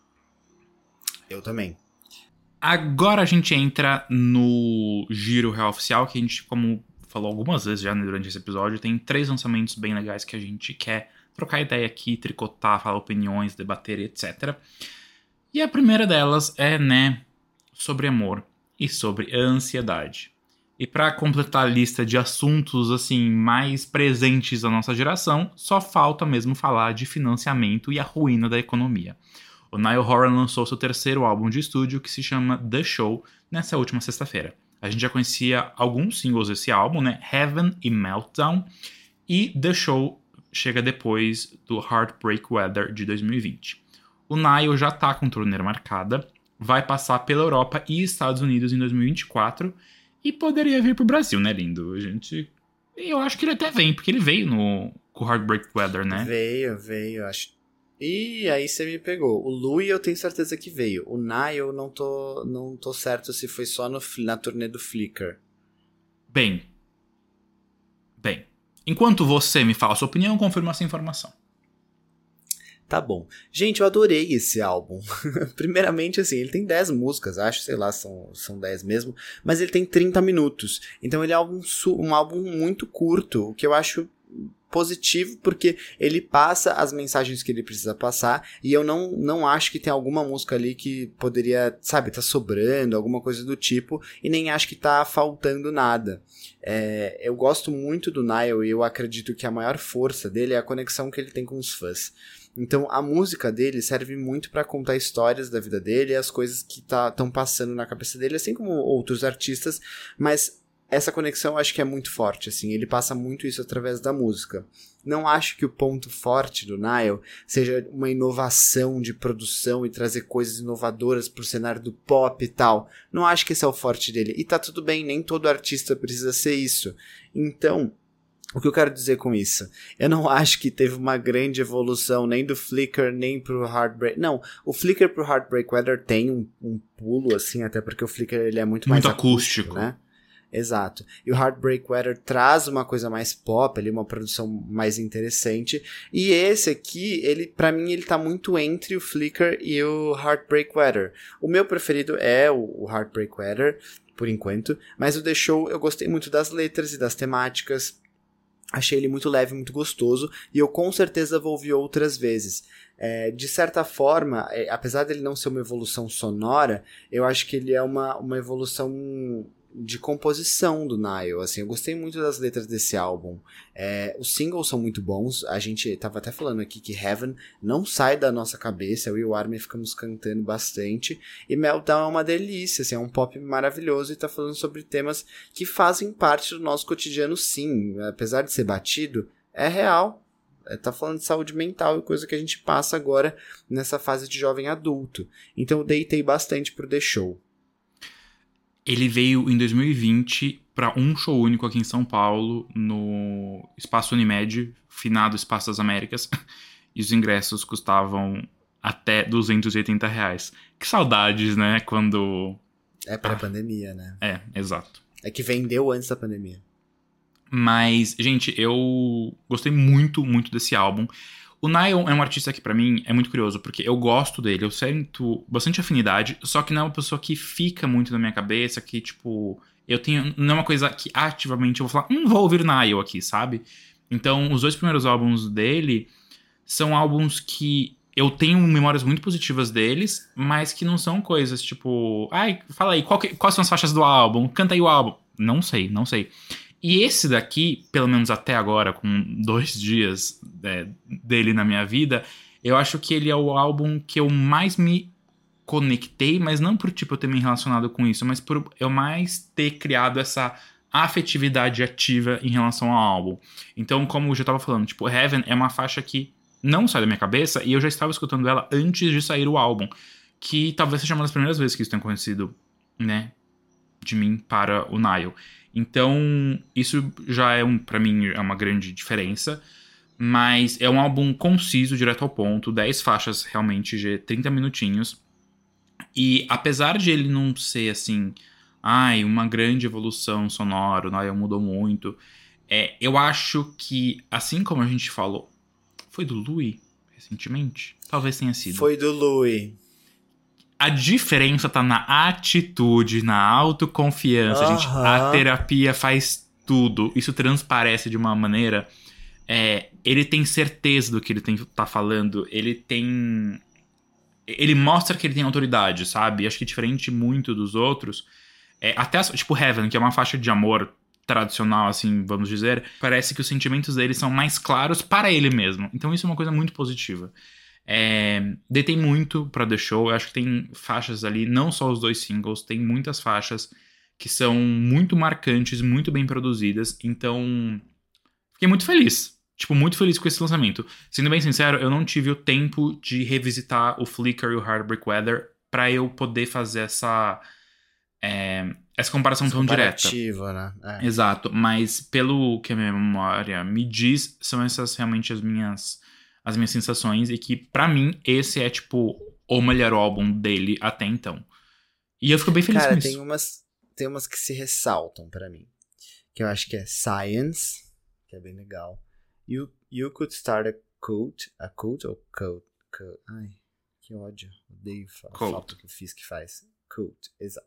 Eu também. Agora a gente entra no Giro Real Oficial, que a gente, como falou algumas vezes já durante esse episódio, tem três lançamentos bem legais que a gente quer trocar ideia aqui, tricotar, falar opiniões, debater, etcétera. E a primeira delas é, né, sobre amor e sobre ansiedade. E para completar a lista de assuntos, assim, mais presentes da nossa geração, só falta mesmo falar de financiamento e a ruína da economia. O Niall Horan lançou seu terceiro álbum de estúdio, que se chama The Show, nessa última sexta-feira. A gente já conhecia alguns singles desse álbum, né, Heaven e Meltdown, e The Show chega depois do Heartbreak Weather de dois mil e vinte. O Niall já tá com turnê marcada, vai passar pela Europa e Estados Unidos em dois mil e vinte e quatro e poderia vir pro Brasil, né, lindo? A gente... Eu acho que ele até vem, porque ele veio no com Heartbreak Weather, né? Veio, veio, acho. E aí você me pegou. O Louis eu tenho certeza que veio. O Niall eu não tô, não tô certo se foi só no, na turnê do Flickr. Bem. Bem. Enquanto você me fala a sua opinião, eu confirmo essa informação. Tá bom. Gente, eu adorei esse álbum. Primeiramente, assim, ele tem dez músicas, acho, sei lá, são, são dez mesmo, mas ele tem trinta minutos. Então ele é um, um álbum muito curto, o que eu acho positivo, porque ele passa as mensagens que ele precisa passar, e eu não, não acho que tem alguma música ali que poderia, sabe, tá sobrando, alguma coisa do tipo, e nem acho que tá faltando nada. É, eu gosto muito do Niall, e eu acredito que a maior força dele é a conexão que ele tem com os fãs. Então a música dele serve muito pra contar histórias da vida dele, as coisas que estão tá, passando na cabeça dele, assim como outros artistas, mas essa conexão eu acho que é muito forte, assim, ele passa muito isso através da música. Não acho que o ponto forte do Niall seja uma inovação de produção e trazer coisas inovadoras pro cenário do pop e tal. Não acho que esse é o forte dele. E tá tudo bem, nem todo artista precisa ser isso. Então, o que eu quero dizer com isso? Eu não acho que teve uma grande evolução nem do Flicker, nem pro Heartbreak... Não, o Flicker pro Heartbreak Weather tem um, um pulo, assim, até porque o Flicker ele é muito, muito mais acústico, acústico, né? Exato. E o Heartbreak Weather traz uma coisa mais pop, ali, uma produção mais interessante. E esse aqui, ele, pra mim, ele tá muito entre o Flicker e o Heartbreak Weather. O meu preferido é o Heartbreak Weather, por enquanto. Mas o The Show, eu gostei muito das letras e das temáticas. Achei ele muito leve, muito gostoso, e eu com certeza vou ouvir outras vezes. É, de certa forma, é, apesar dele não ser uma evolução sonora, eu acho que ele é uma, uma evolução de composição do Niall, assim, eu gostei muito das letras desse álbum. É, os singles são muito bons, a gente tava até falando aqui que Heaven não sai da nossa cabeça, eu e o Armin ficamos cantando bastante, e Meltdown é uma delícia, assim, é um pop maravilhoso e tá falando sobre temas que fazem parte do nosso cotidiano, sim, apesar de ser batido, é real. É, tá falando de saúde mental e coisa que a gente passa agora nessa fase de jovem adulto. Então eu deitei bastante pro The Show. Ele veio em dois mil e vinte para um show único aqui em São Paulo, no Espaço Unimed, finado Espaço das Américas, e os ingressos custavam até duzentos e oitenta reais. Que saudades, né? Quando... É pré-pandemia, ah, né? É, exato. É que vendeu antes da pandemia. Mas, gente, eu gostei muito, muito desse álbum. O Niall é um artista que, pra mim, é muito curioso, porque eu gosto dele, eu sinto bastante afinidade, só que não é uma pessoa que fica muito na minha cabeça, que, tipo, eu tenho... Não é uma coisa que ativamente eu vou falar, hum, vou ouvir o Niall aqui, sabe? Então, os dois primeiros álbuns dele são álbuns que eu tenho memórias muito positivas deles, mas que não são coisas, tipo... Ai, fala aí, qual que, quais são as faixas do álbum? Canta aí o álbum. Não sei, não sei. E esse daqui, pelo menos até agora, com dois dias é, dele na minha vida, eu acho que ele é o álbum que eu mais me conectei, mas não por tipo eu ter me relacionado com isso, mas por eu mais ter criado essa afetividade ativa em relação ao álbum. Então, como eu já tava falando, tipo, Heaven é uma faixa que não sai da minha cabeça e eu já estava escutando ela antes de sair o álbum, que talvez seja uma das primeiras vezes que isso tenha acontecido, né, de mim para o Niall. Então, isso já é, um, pra mim, é uma grande diferença. Mas é um álbum conciso, direto ao ponto. dez faixas, realmente, de trinta minutinhos. E apesar de ele não ser, assim... Ai, uma grande evolução sonora, o Niall mudou muito. É, eu acho que, assim como a gente falou... Foi do Louis, recentemente? Talvez tenha sido. Foi do Louis. A diferença tá na atitude, na autoconfiança, uhum. gente. A terapia faz tudo. Isso transparece de uma maneira... É, ele tem certeza do que ele tem, tá falando. Ele tem... Ele mostra que ele tem autoridade, sabe? Acho que diferente muito dos outros... É, até, tipo, Heaven, que é uma faixa de amor tradicional, assim, vamos dizer... Parece que os sentimentos dele são mais claros para ele mesmo. Então isso é uma coisa muito positiva. É, detém muito pra The Show. Eu acho que tem faixas ali, não só os dois singles, tem muitas faixas que são muito marcantes, muito bem produzidas. Então, fiquei muito feliz. Tipo, muito feliz com esse lançamento. Sendo bem sincero, eu não tive o tempo de revisitar o Flicker e o Heartbreak Weather pra eu poder fazer essa é, essa comparação tão direta. Né? É. Exato, mas pelo que a minha memória me diz, são essas realmente as minhas as minhas sensações, e que, pra mim, esse é, tipo, o melhor álbum dele até então. E eu fico bem feliz Cara, com tem isso. Umas, tem umas que se ressaltam pra mim. Que eu acho que é Science, que é bem legal. You, you Could Start a Cult. A Cult ou Cult? Cult. Ai, que ódio. Odeio a falta que eu fiz que faz. Cult, exato.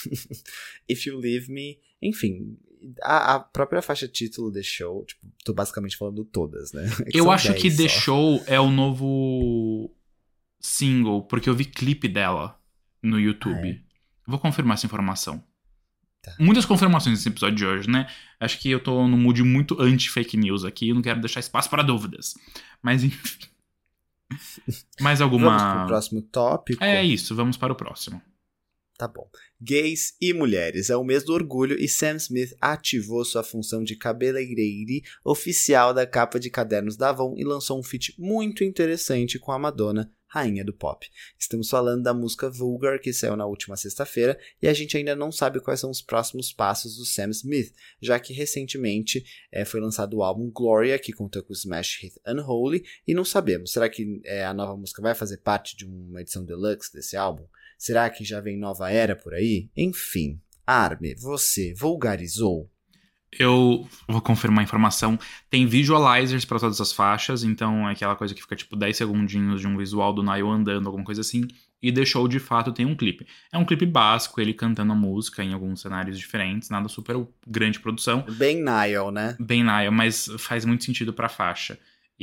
If You Leave Me. Enfim, a, a própria faixa título The Show, tipo, tô basicamente falando todas, né? É que eu acho que The só. Show é o novo single, porque eu vi clipe dela no YouTube. Ah, é? Vou confirmar essa informação. Tá. Muitas confirmações nesse episódio de hoje, né? Acho que eu tô num mood muito anti-fake news aqui, eu não quero deixar espaço para dúvidas. Mas enfim. Mais alguma... Vamos pro próximo tópico? É isso, vamos para o próximo. Tá bom. Gays e mulheres. É o mês do orgulho e Sam Smith ativou sua função de cabeleireire oficial da capa de cadernos da Avon e lançou um feat muito interessante com a Madonna, rainha do pop. Estamos falando da música Vulgar, que saiu na última sexta-feira, e a gente ainda não sabe quais são os próximos passos do Sam Smith, já que recentemente é, foi lançado o álbum Gloria, que conta com o smash hit Unholy, e não sabemos, será que é, a nova música vai fazer parte de uma edição deluxe desse álbum? Será que já vem nova era por aí? Enfim, Arme, você vulgarizou? Eu vou confirmar a informação. Tem visualizers pra todas as faixas, então é aquela coisa que fica tipo dez segundinhos de um visual do Niall andando, alguma coisa assim. E The Show, de fato, tem um clipe. É um clipe básico, ele cantando a música em alguns cenários diferentes, nada super grande produção. Bem Niall, né? Bem Niall, mas faz muito sentido pra faixa.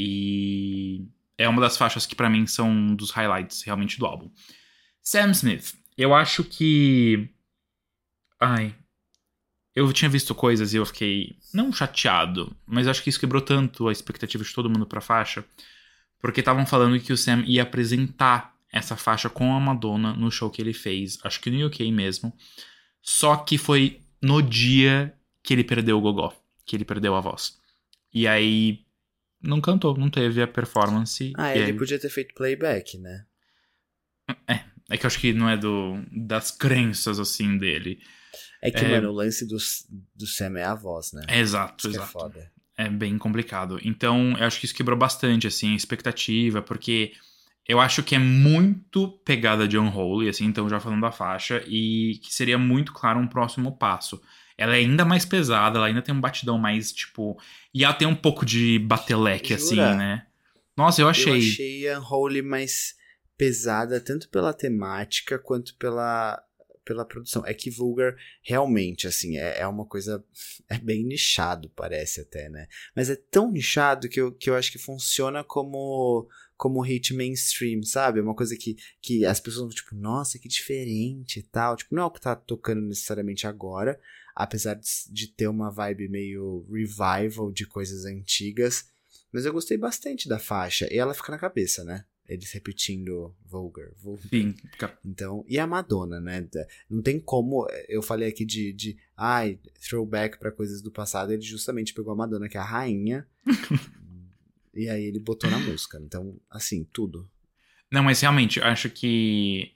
E é uma das faixas que pra mim são um dos highlights realmente do álbum. Sam Smith, eu acho que... Ai... Eu tinha visto coisas e eu fiquei, não chateado, mas acho que isso quebrou tanto a expectativa de todo mundo pra faixa, porque estavam falando que o Sam ia apresentar essa faixa com a Madonna no show que ele fez, acho que no U K mesmo, só que foi no dia que ele perdeu o gogó, que ele perdeu a voz. E aí, não cantou, não teve a performance. Ah, e ele aí... podia ter feito playback, né? É, é que eu acho que não é do, das crenças, assim, dele. É que, É... mano, o lance do, do Sam é a voz, né? É, exato, isso exato. Que é foda. É bem complicado. Então, eu acho que isso quebrou bastante, assim, a expectativa, porque eu acho que é muito pegada de Unholy, assim, então já falando da faixa, e que seria muito claro um próximo passo. Ela é ainda mais pesada, ela ainda tem um batidão mais, tipo... E ela tem um pouco de bateleque, assim, né? Nossa, eu achei... Eu achei Unholy mais pesada, tanto pela temática, quanto pela... pela produção. É que Vulgar realmente, assim, é, é uma coisa... É bem nichado, parece até, né? Mas é tão nichado que eu, que eu acho que funciona como, como hit mainstream, sabe? É uma coisa que, que as pessoas vão, tipo, nossa, que diferente e tal. Tipo, não é o que tá tocando necessariamente agora, apesar de, de ter uma vibe meio revival de coisas antigas. Mas eu gostei bastante da faixa. E ela fica na cabeça, né? Eles repetindo Vulgar, Vulgar. Sim. Então, e a Madonna, né? Não tem como... Eu falei aqui de... de ai, throwback pra coisas do passado. Ele justamente pegou a Madonna, que é a rainha. E aí ele botou na música. Então, assim, tudo. Não, mas realmente, eu acho que...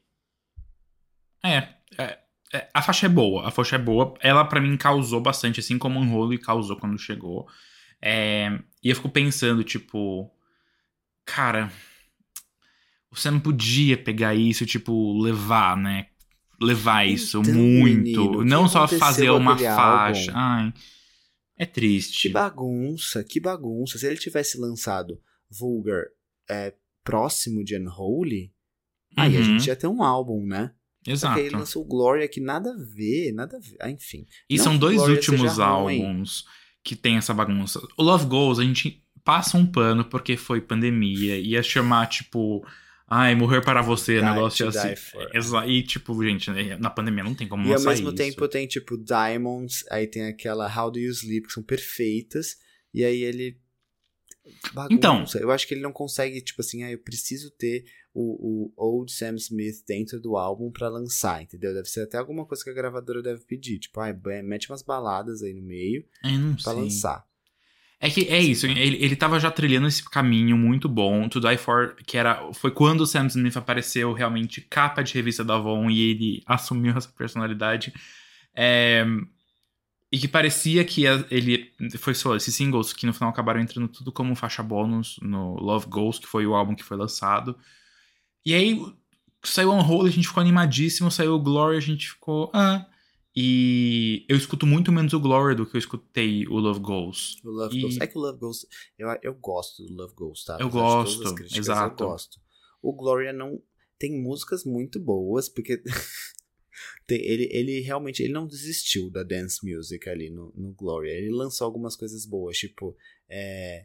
É, é, é... A faixa é boa. A faixa é boa. Ela, pra mim, causou bastante, assim como Unholy causou quando chegou. É, e eu fico pensando, tipo... Cara... Você não podia pegar isso, tipo, levar, né? Levar isso então, muito. Menino, não só fazer uma faixa. Álbum? Ai, é triste. Que bagunça, que bagunça. Se ele tivesse lançado Vulgar é, próximo de Unholy, uhum. aí a gente ia ter um álbum, né? Exato. Só que ele lançou Gloria, que nada a ver, nada a ver. Ah, enfim. E não são dois Gloria últimos álbuns que tem essa bagunça. O Love Goes, a gente passa um pano porque foi pandemia. Ia chamar, tipo... Ai, morrer para você, die, negócio assim. Exa- e, tipo, gente, na pandemia não tem como E lançar ao mesmo isso. tempo tem, tipo, Diamonds, aí tem aquela How Do You Sleep, que são perfeitas, e aí ele bagunça. Então, eu acho que ele não consegue, tipo assim, ah, eu preciso ter o, o Old Sam Smith dentro do álbum pra lançar, entendeu? Deve ser até alguma coisa que a gravadora deve pedir, tipo, ah, mete umas baladas aí no meio eu não pra sei. lançar. É que é isso, ele, ele tava já trilhando esse caminho muito bom. To Die For, que era, foi quando o Sam Smith apareceu realmente capa de revista da Avon e ele assumiu essa personalidade. É, e que parecia que ele... Foi só esses singles que no final acabaram entrando tudo como faixa bônus no Love Goes, que foi o álbum que foi lançado. E aí saiu Unholy, a gente ficou animadíssimo. Saiu o Glory, a gente ficou... Ah... E eu escuto muito menos o Glory do que eu escutei o Love Goes. O Love e... Goes. É que o Love Goes... Eu, eu gosto do Love Goes, tá? Eu Apesar gosto, críticas, exato. Eu gosto. O Gloria não... Tem músicas muito boas, porque... tem, ele, ele realmente... Ele não desistiu da dance music ali no, no Gloria. Ele lançou algumas coisas boas, tipo... É...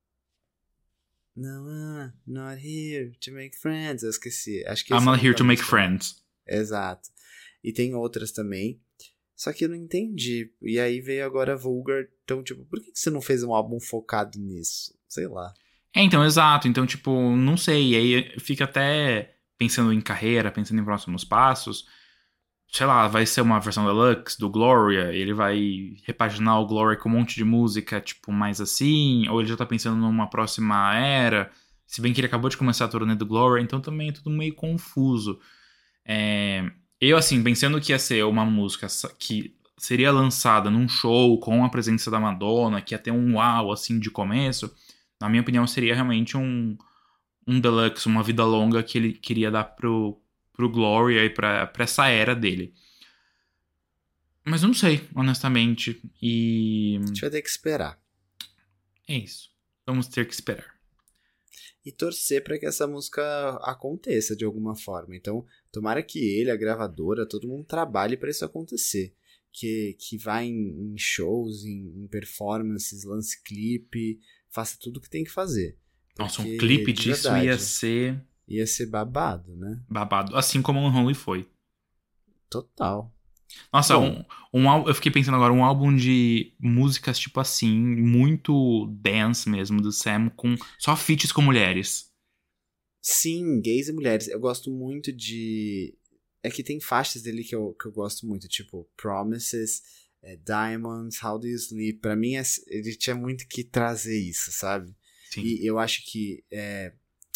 No, I'm not here to make friends. Eu esqueci. Acho que I'm not here to make música. friends. Exato. E tem outras também. Só que eu não entendi. E aí veio agora Vulgar. Então, tipo, por que você não fez um álbum focado nisso? Sei lá. É, então, exato. Então, tipo, não sei. E aí fica até pensando em carreira, pensando em próximos passos. sei lá, vai ser uma versão deluxe do Gloria, ele vai repaginar o Gloria com um monte de música, tipo, mais assim, ou ele já tá pensando numa próxima era, se bem que ele acabou de começar a turnê do Gloria, então também é tudo meio confuso. É, eu, assim, pensando que ia ser uma música que seria lançada num show com a presença da Madonna, que ia ter um uau, assim, de começo, na minha opinião, seria realmente um, um deluxe, uma vida longa que ele queria dar pro pro Gloria e pra, pra essa era dele. Mas eu não sei, honestamente. E... A gente vai ter que esperar. é isso. Vamos ter que esperar. E torcer para que essa música aconteça de alguma forma. Então, tomara que ele, a gravadora, todo mundo trabalhe para isso acontecer. Que, que vá em, em shows, em, em performances, lance clipe, faça tudo o que tem que fazer. Nossa, um Porque, clipe de disso verdade, ia ser ia ser babado, né? babado. Assim como o Unholy foi. Total. Nossa, Bom. um, um, ál- eu fiquei pensando agora, um álbum de músicas tipo assim, muito dance mesmo, do Sam, com só feats com mulheres. Sim, gays e mulheres. Eu gosto muito de... É que tem faixas dele que eu, que eu gosto muito, tipo Promises, é, Diamonds, How Do You Sleep. Pra mim, é- ele tinha muito que trazer isso, sabe? Sim. E eu acho que é,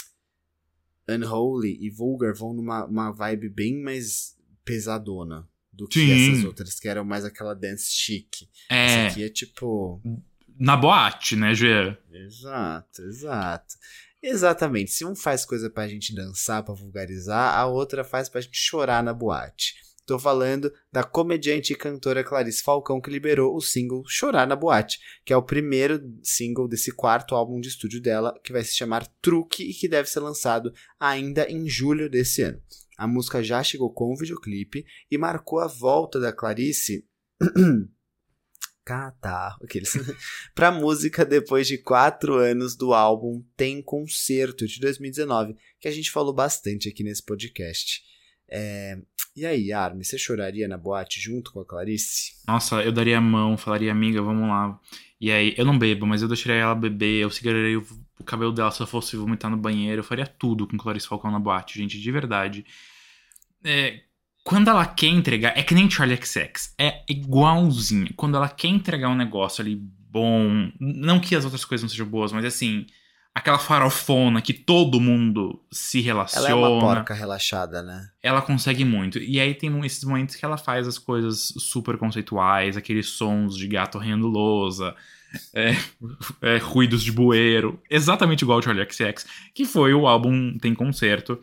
Unholy e Vulgar vão numa uma vibe bem mais pesadona do que Sim. essas outras, que eram mais aquela dance chic. É, Essa aqui é tipo... na boate, né, Gê? Exato, exato. Exatamente. Se um faz coisa pra gente dançar, pra vulgarizar, a outra faz pra gente chorar na boate. Tô falando da comediante e cantora Clarice Falcão, que liberou o single Chorar na Boate, que é o primeiro single desse quarto álbum de estúdio dela, que vai se chamar Truque e que deve ser lançado ainda em julho desse ano. A música já chegou com o videoclipe e marcou a volta da Clarice... Catarro, aqueles. Pra música depois de quatro anos do álbum Tem Concerto, de dois mil e dezenove, que a gente falou bastante aqui nesse podcast. É... E aí, Armin, você choraria na boate junto com a Clarice? Nossa, eu daria a mão, falaria, amiga, vamos lá. E aí, eu não bebo, mas eu deixaria ela beber, eu seguraria o, o cabelo dela se eu fosse vomitar no banheiro, eu faria tudo com Clarice Falcão na boate, gente, de verdade. É, quando ela quer entregar, é que nem Charli X C X, é igualzinho. Quando ela quer entregar um negócio ali bom, não que as outras coisas não sejam boas, mas assim, aquela farofona que todo mundo se relaciona. Ela é uma porca relaxada, né? Ela consegue muito. E aí tem esses momentos que ela faz as coisas super conceituais, aqueles sons de gato arranhando lousa, é, é, ruídos de bueiro, exatamente igual ao Charli X C X, que foi o álbum Tem Concerto,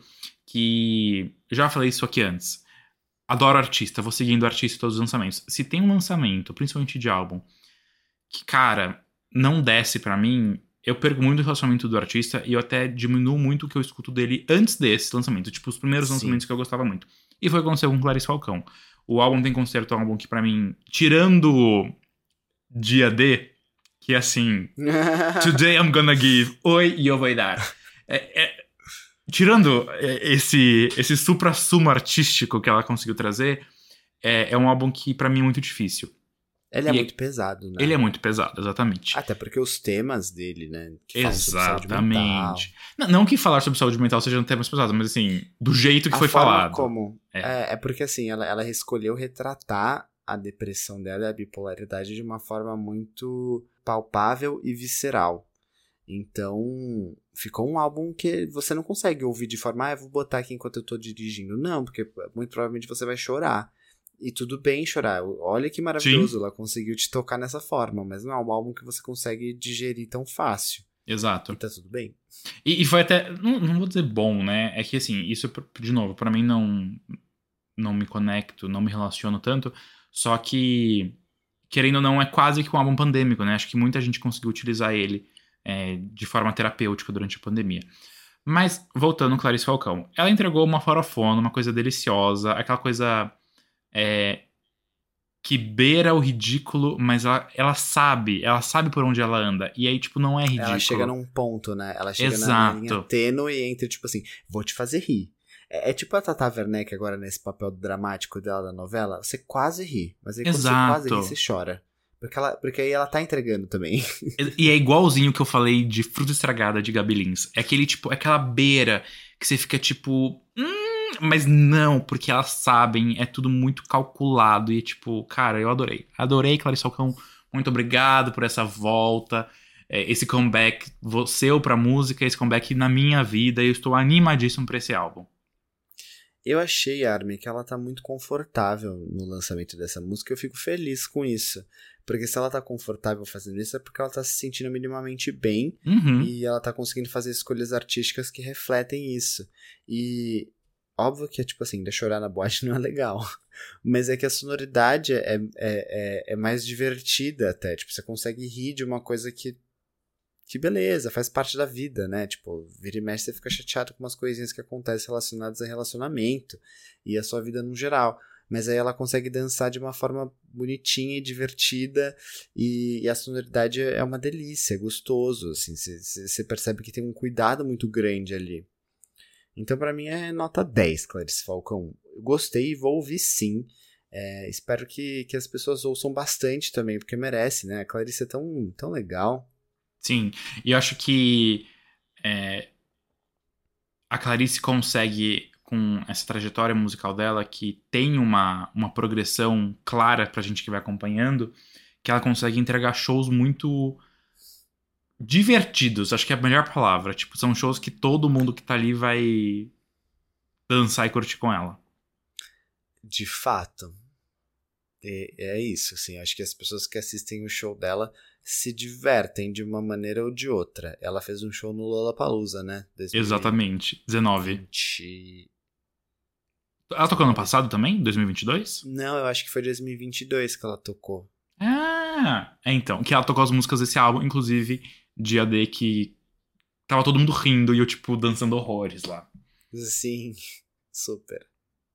que já falei isso aqui antes. Adoro artista, vou seguindo o artista em todos os lançamentos. Se tem um lançamento, principalmente de álbum, que, cara, não desce pra mim, eu perco muito o relacionamento do artista e eu até diminuo muito o que eu escuto dele antes desse lançamento. Tipo, os primeiros Sim. lançamentos que eu gostava muito. E foi o que aconteceu com Clarice Falcão. O álbum Tem Concerto é um álbum que, pra mim, tirando Dia D, que é assim... Today I'm gonna give. Oi, e eu vou dar. É... é tirando esse, esse supra-sumo artístico que ela conseguiu trazer, é, é um álbum que pra mim é muito difícil. Ele é E muito pesado, né? Ele é muito pesado, exatamente. Até porque os temas dele, né? Que falam sobre saúde mental. Exatamente. Não, não que falar sobre saúde mental seja um tema pesado, mas assim, do jeito que A foi forma falado. como... É. É, é porque assim, ela, ela escolheu retratar a depressão dela e a bipolaridade de uma forma muito palpável e visceral. Então, ficou um álbum que você não consegue ouvir de forma, ah, eu vou botar aqui enquanto eu tô dirigindo. Não, porque muito provavelmente você vai chorar. E tudo bem chorar. Olha que maravilhoso, Sim. ela conseguiu te tocar nessa forma, mas não é um álbum que você consegue digerir tão fácil. Exato. E tá tudo bem. E, e foi até, não, não vou dizer bom, né? É que assim, isso, de novo, pra mim não, não me conecto, não me relaciono tanto. Só que, querendo ou não, é quase que um álbum pandêmico, né? Acho que muita gente conseguiu utilizar ele é, de forma terapêutica durante a pandemia. Mas, voltando, Clarice Falcão. Ela entregou uma farofona, uma coisa deliciosa, aquela coisa é, que beira o ridículo, mas ela, ela sabe, ela sabe por onde ela anda. E aí, tipo, não é ridículo. Ela chega num ponto, né? Ela chega na, na linha Exato. tênue entre, tipo assim, vou te fazer rir. É, é tipo a Tata Werneck agora nesse papel dramático dela da novela. Você quase ri, mas aí quando você quase ri, Exato. você chora. Porque, ela, porque aí ela tá entregando também. E é igualzinho que eu falei de Fruta Estragada de Gabi Lins. É aquele tipo, é aquela beira que você fica tipo. Hum, Mas não, porque elas sabem, é tudo muito calculado. E, tipo, cara, eu adorei. Adorei, Clarice Falcão. Muito obrigado por essa volta. É, esse comeback seu pra música, esse comeback na minha vida. Eu estou animadíssimo pra esse álbum. Eu achei, Armin, que ela tá muito confortável no lançamento dessa música. Eu fico feliz com isso. Porque se ela tá confortável fazendo isso, é porque ela tá se sentindo minimamente bem. Uhum. E ela tá conseguindo fazer escolhas artísticas que refletem isso. E óbvio que é tipo assim, de chorar na boate não é legal. Mas é que a sonoridade é, é, é, é mais divertida até. Tipo, você consegue rir de uma coisa que Que beleza, faz parte da vida, né? Tipo, vira e mexe você fica chateado com umas coisinhas que acontecem relacionadas a relacionamento e a sua vida no geral. Mas aí ela consegue dançar de uma forma bonitinha e divertida e, e a sonoridade é uma delícia, é gostoso, assim. Você percebe que tem um cuidado muito grande ali. Então pra mim é nota dez, Clarice Falcão. Eu gostei e vou ouvir sim. É, espero que, que as pessoas ouçam bastante também, porque merece, né? A Clarice é tão, tão legal. Sim, e eu acho que é, a Clarice consegue, com essa trajetória musical dela, que tem uma, uma progressão clara pra gente que vai acompanhando, que ela consegue entregar shows muito divertidos, acho que é a melhor palavra. Tipo, são shows que todo mundo que tá ali vai dançar e curtir com ela. De fato. É, é isso, assim. Acho que as pessoas que assistem o show dela se divertem de uma maneira ou de outra. Ela fez um show no Lollapalooza, né? dois mil e vinte. Exatamente, dezenove. Ela tocou ano passado também? dois mil e vinte e dois? Não, eu acho que foi dois mil e vinte e dois que ela tocou. Ah, é então. Que ela tocou as músicas desse álbum, inclusive dia D que tava todo mundo rindo e eu, tipo, dançando horrores lá. Sim, super.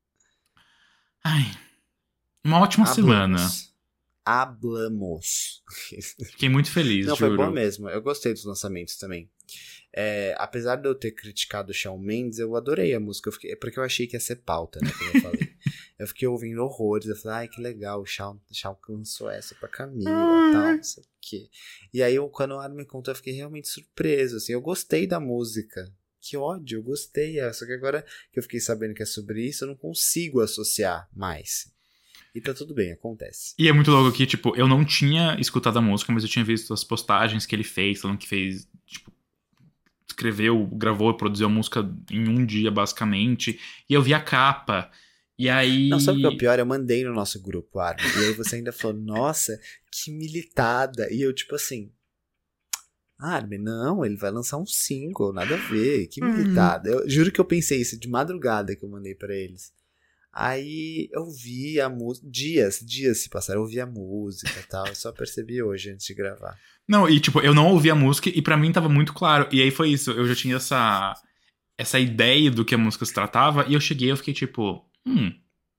Ai, uma ótima Hablamos. semana. Hablamos. Fiquei muito feliz, Não, juro. foi bom mesmo. Eu gostei dos lançamentos também. É, apesar de eu ter criticado o Shawn Mendes, eu adorei a música. Eu fiquei, porque eu achei que ia ser pauta, né? Como eu falei. Eu fiquei ouvindo horrores. Eu falei, ai, que legal. O Shawn, o Shawn lançou essa pra Camila e tal, não sei o quê. E aí, eu, quando o Armin me contou, eu fiquei realmente surpreso. Assim, eu gostei da música. Que ódio, eu gostei. Só que agora que eu fiquei sabendo que é sobre isso, eu não consigo associar mais. E tá tudo bem, acontece. E é muito louco que, tipo, eu não tinha escutado a música, mas eu tinha visto as postagens que ele fez, falando que fez, tipo, escreveu, gravou e produziu a música em um dia, basicamente. E eu vi a capa. E aí... Não, sabe o que é o pior? Eu mandei no nosso grupo, Armin. E aí você ainda falou, nossa, que militada. E eu, tipo assim... Armin, não, ele vai lançar um single, nada a ver. Que militada. Eu juro que eu pensei isso de madrugada que eu mandei pra eles. Aí eu vi a música, dias, dias se passaram, eu ouvi a música e tal, eu só percebi hoje antes de gravar. Não, e tipo, eu não ouvi a música e pra mim tava muito claro, e aí foi isso, eu já tinha essa, essa ideia do que a música se tratava, e eu cheguei e eu fiquei tipo, hum,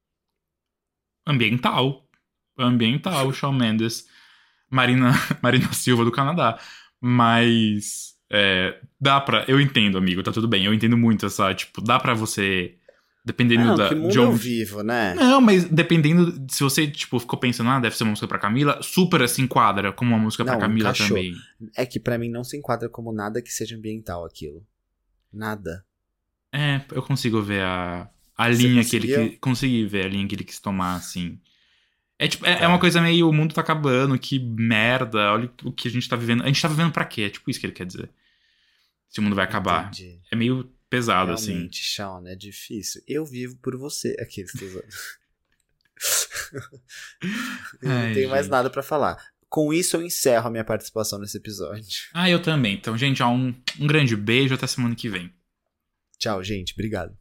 ambiental, ambiental, Shawn Mendes, Marina, Marina Silva do Canadá, mas é, dá pra, eu entendo, amigo, tá tudo bem, eu entendo muito essa, tipo, dá pra você... Dependendo não, da, que mundo de onde... eu vivo, né? Não, mas dependendo... Se você, tipo, ficou pensando, ah, deve ser uma música pra Camila, super se enquadra como uma música não, pra Camila encaixou. também. É que pra mim não se enquadra como nada que seja ambiental aquilo. Nada. É, eu consigo ver a, a Você linha conseguiu? que ele... quis- Consegui ver a linha que ele quis tomar, assim. É, tipo, é, Tá. é uma coisa meio, o mundo tá acabando, que merda, olha o que a gente tá vivendo. A gente tá vivendo pra quê? É tipo isso que ele quer dizer. Se o mundo vai acabar. Entendi. É meio pesado, assim. Realmente, Shawn, é difícil. Eu vivo por você. Aqui, estou usando. Eu não Ai, tenho mais gente. nada pra falar. Com isso, eu encerro a minha participação nesse episódio. Ah, eu também. Então, gente, ó, um, um grande beijo, até semana que vem. Tchau, gente. Obrigado.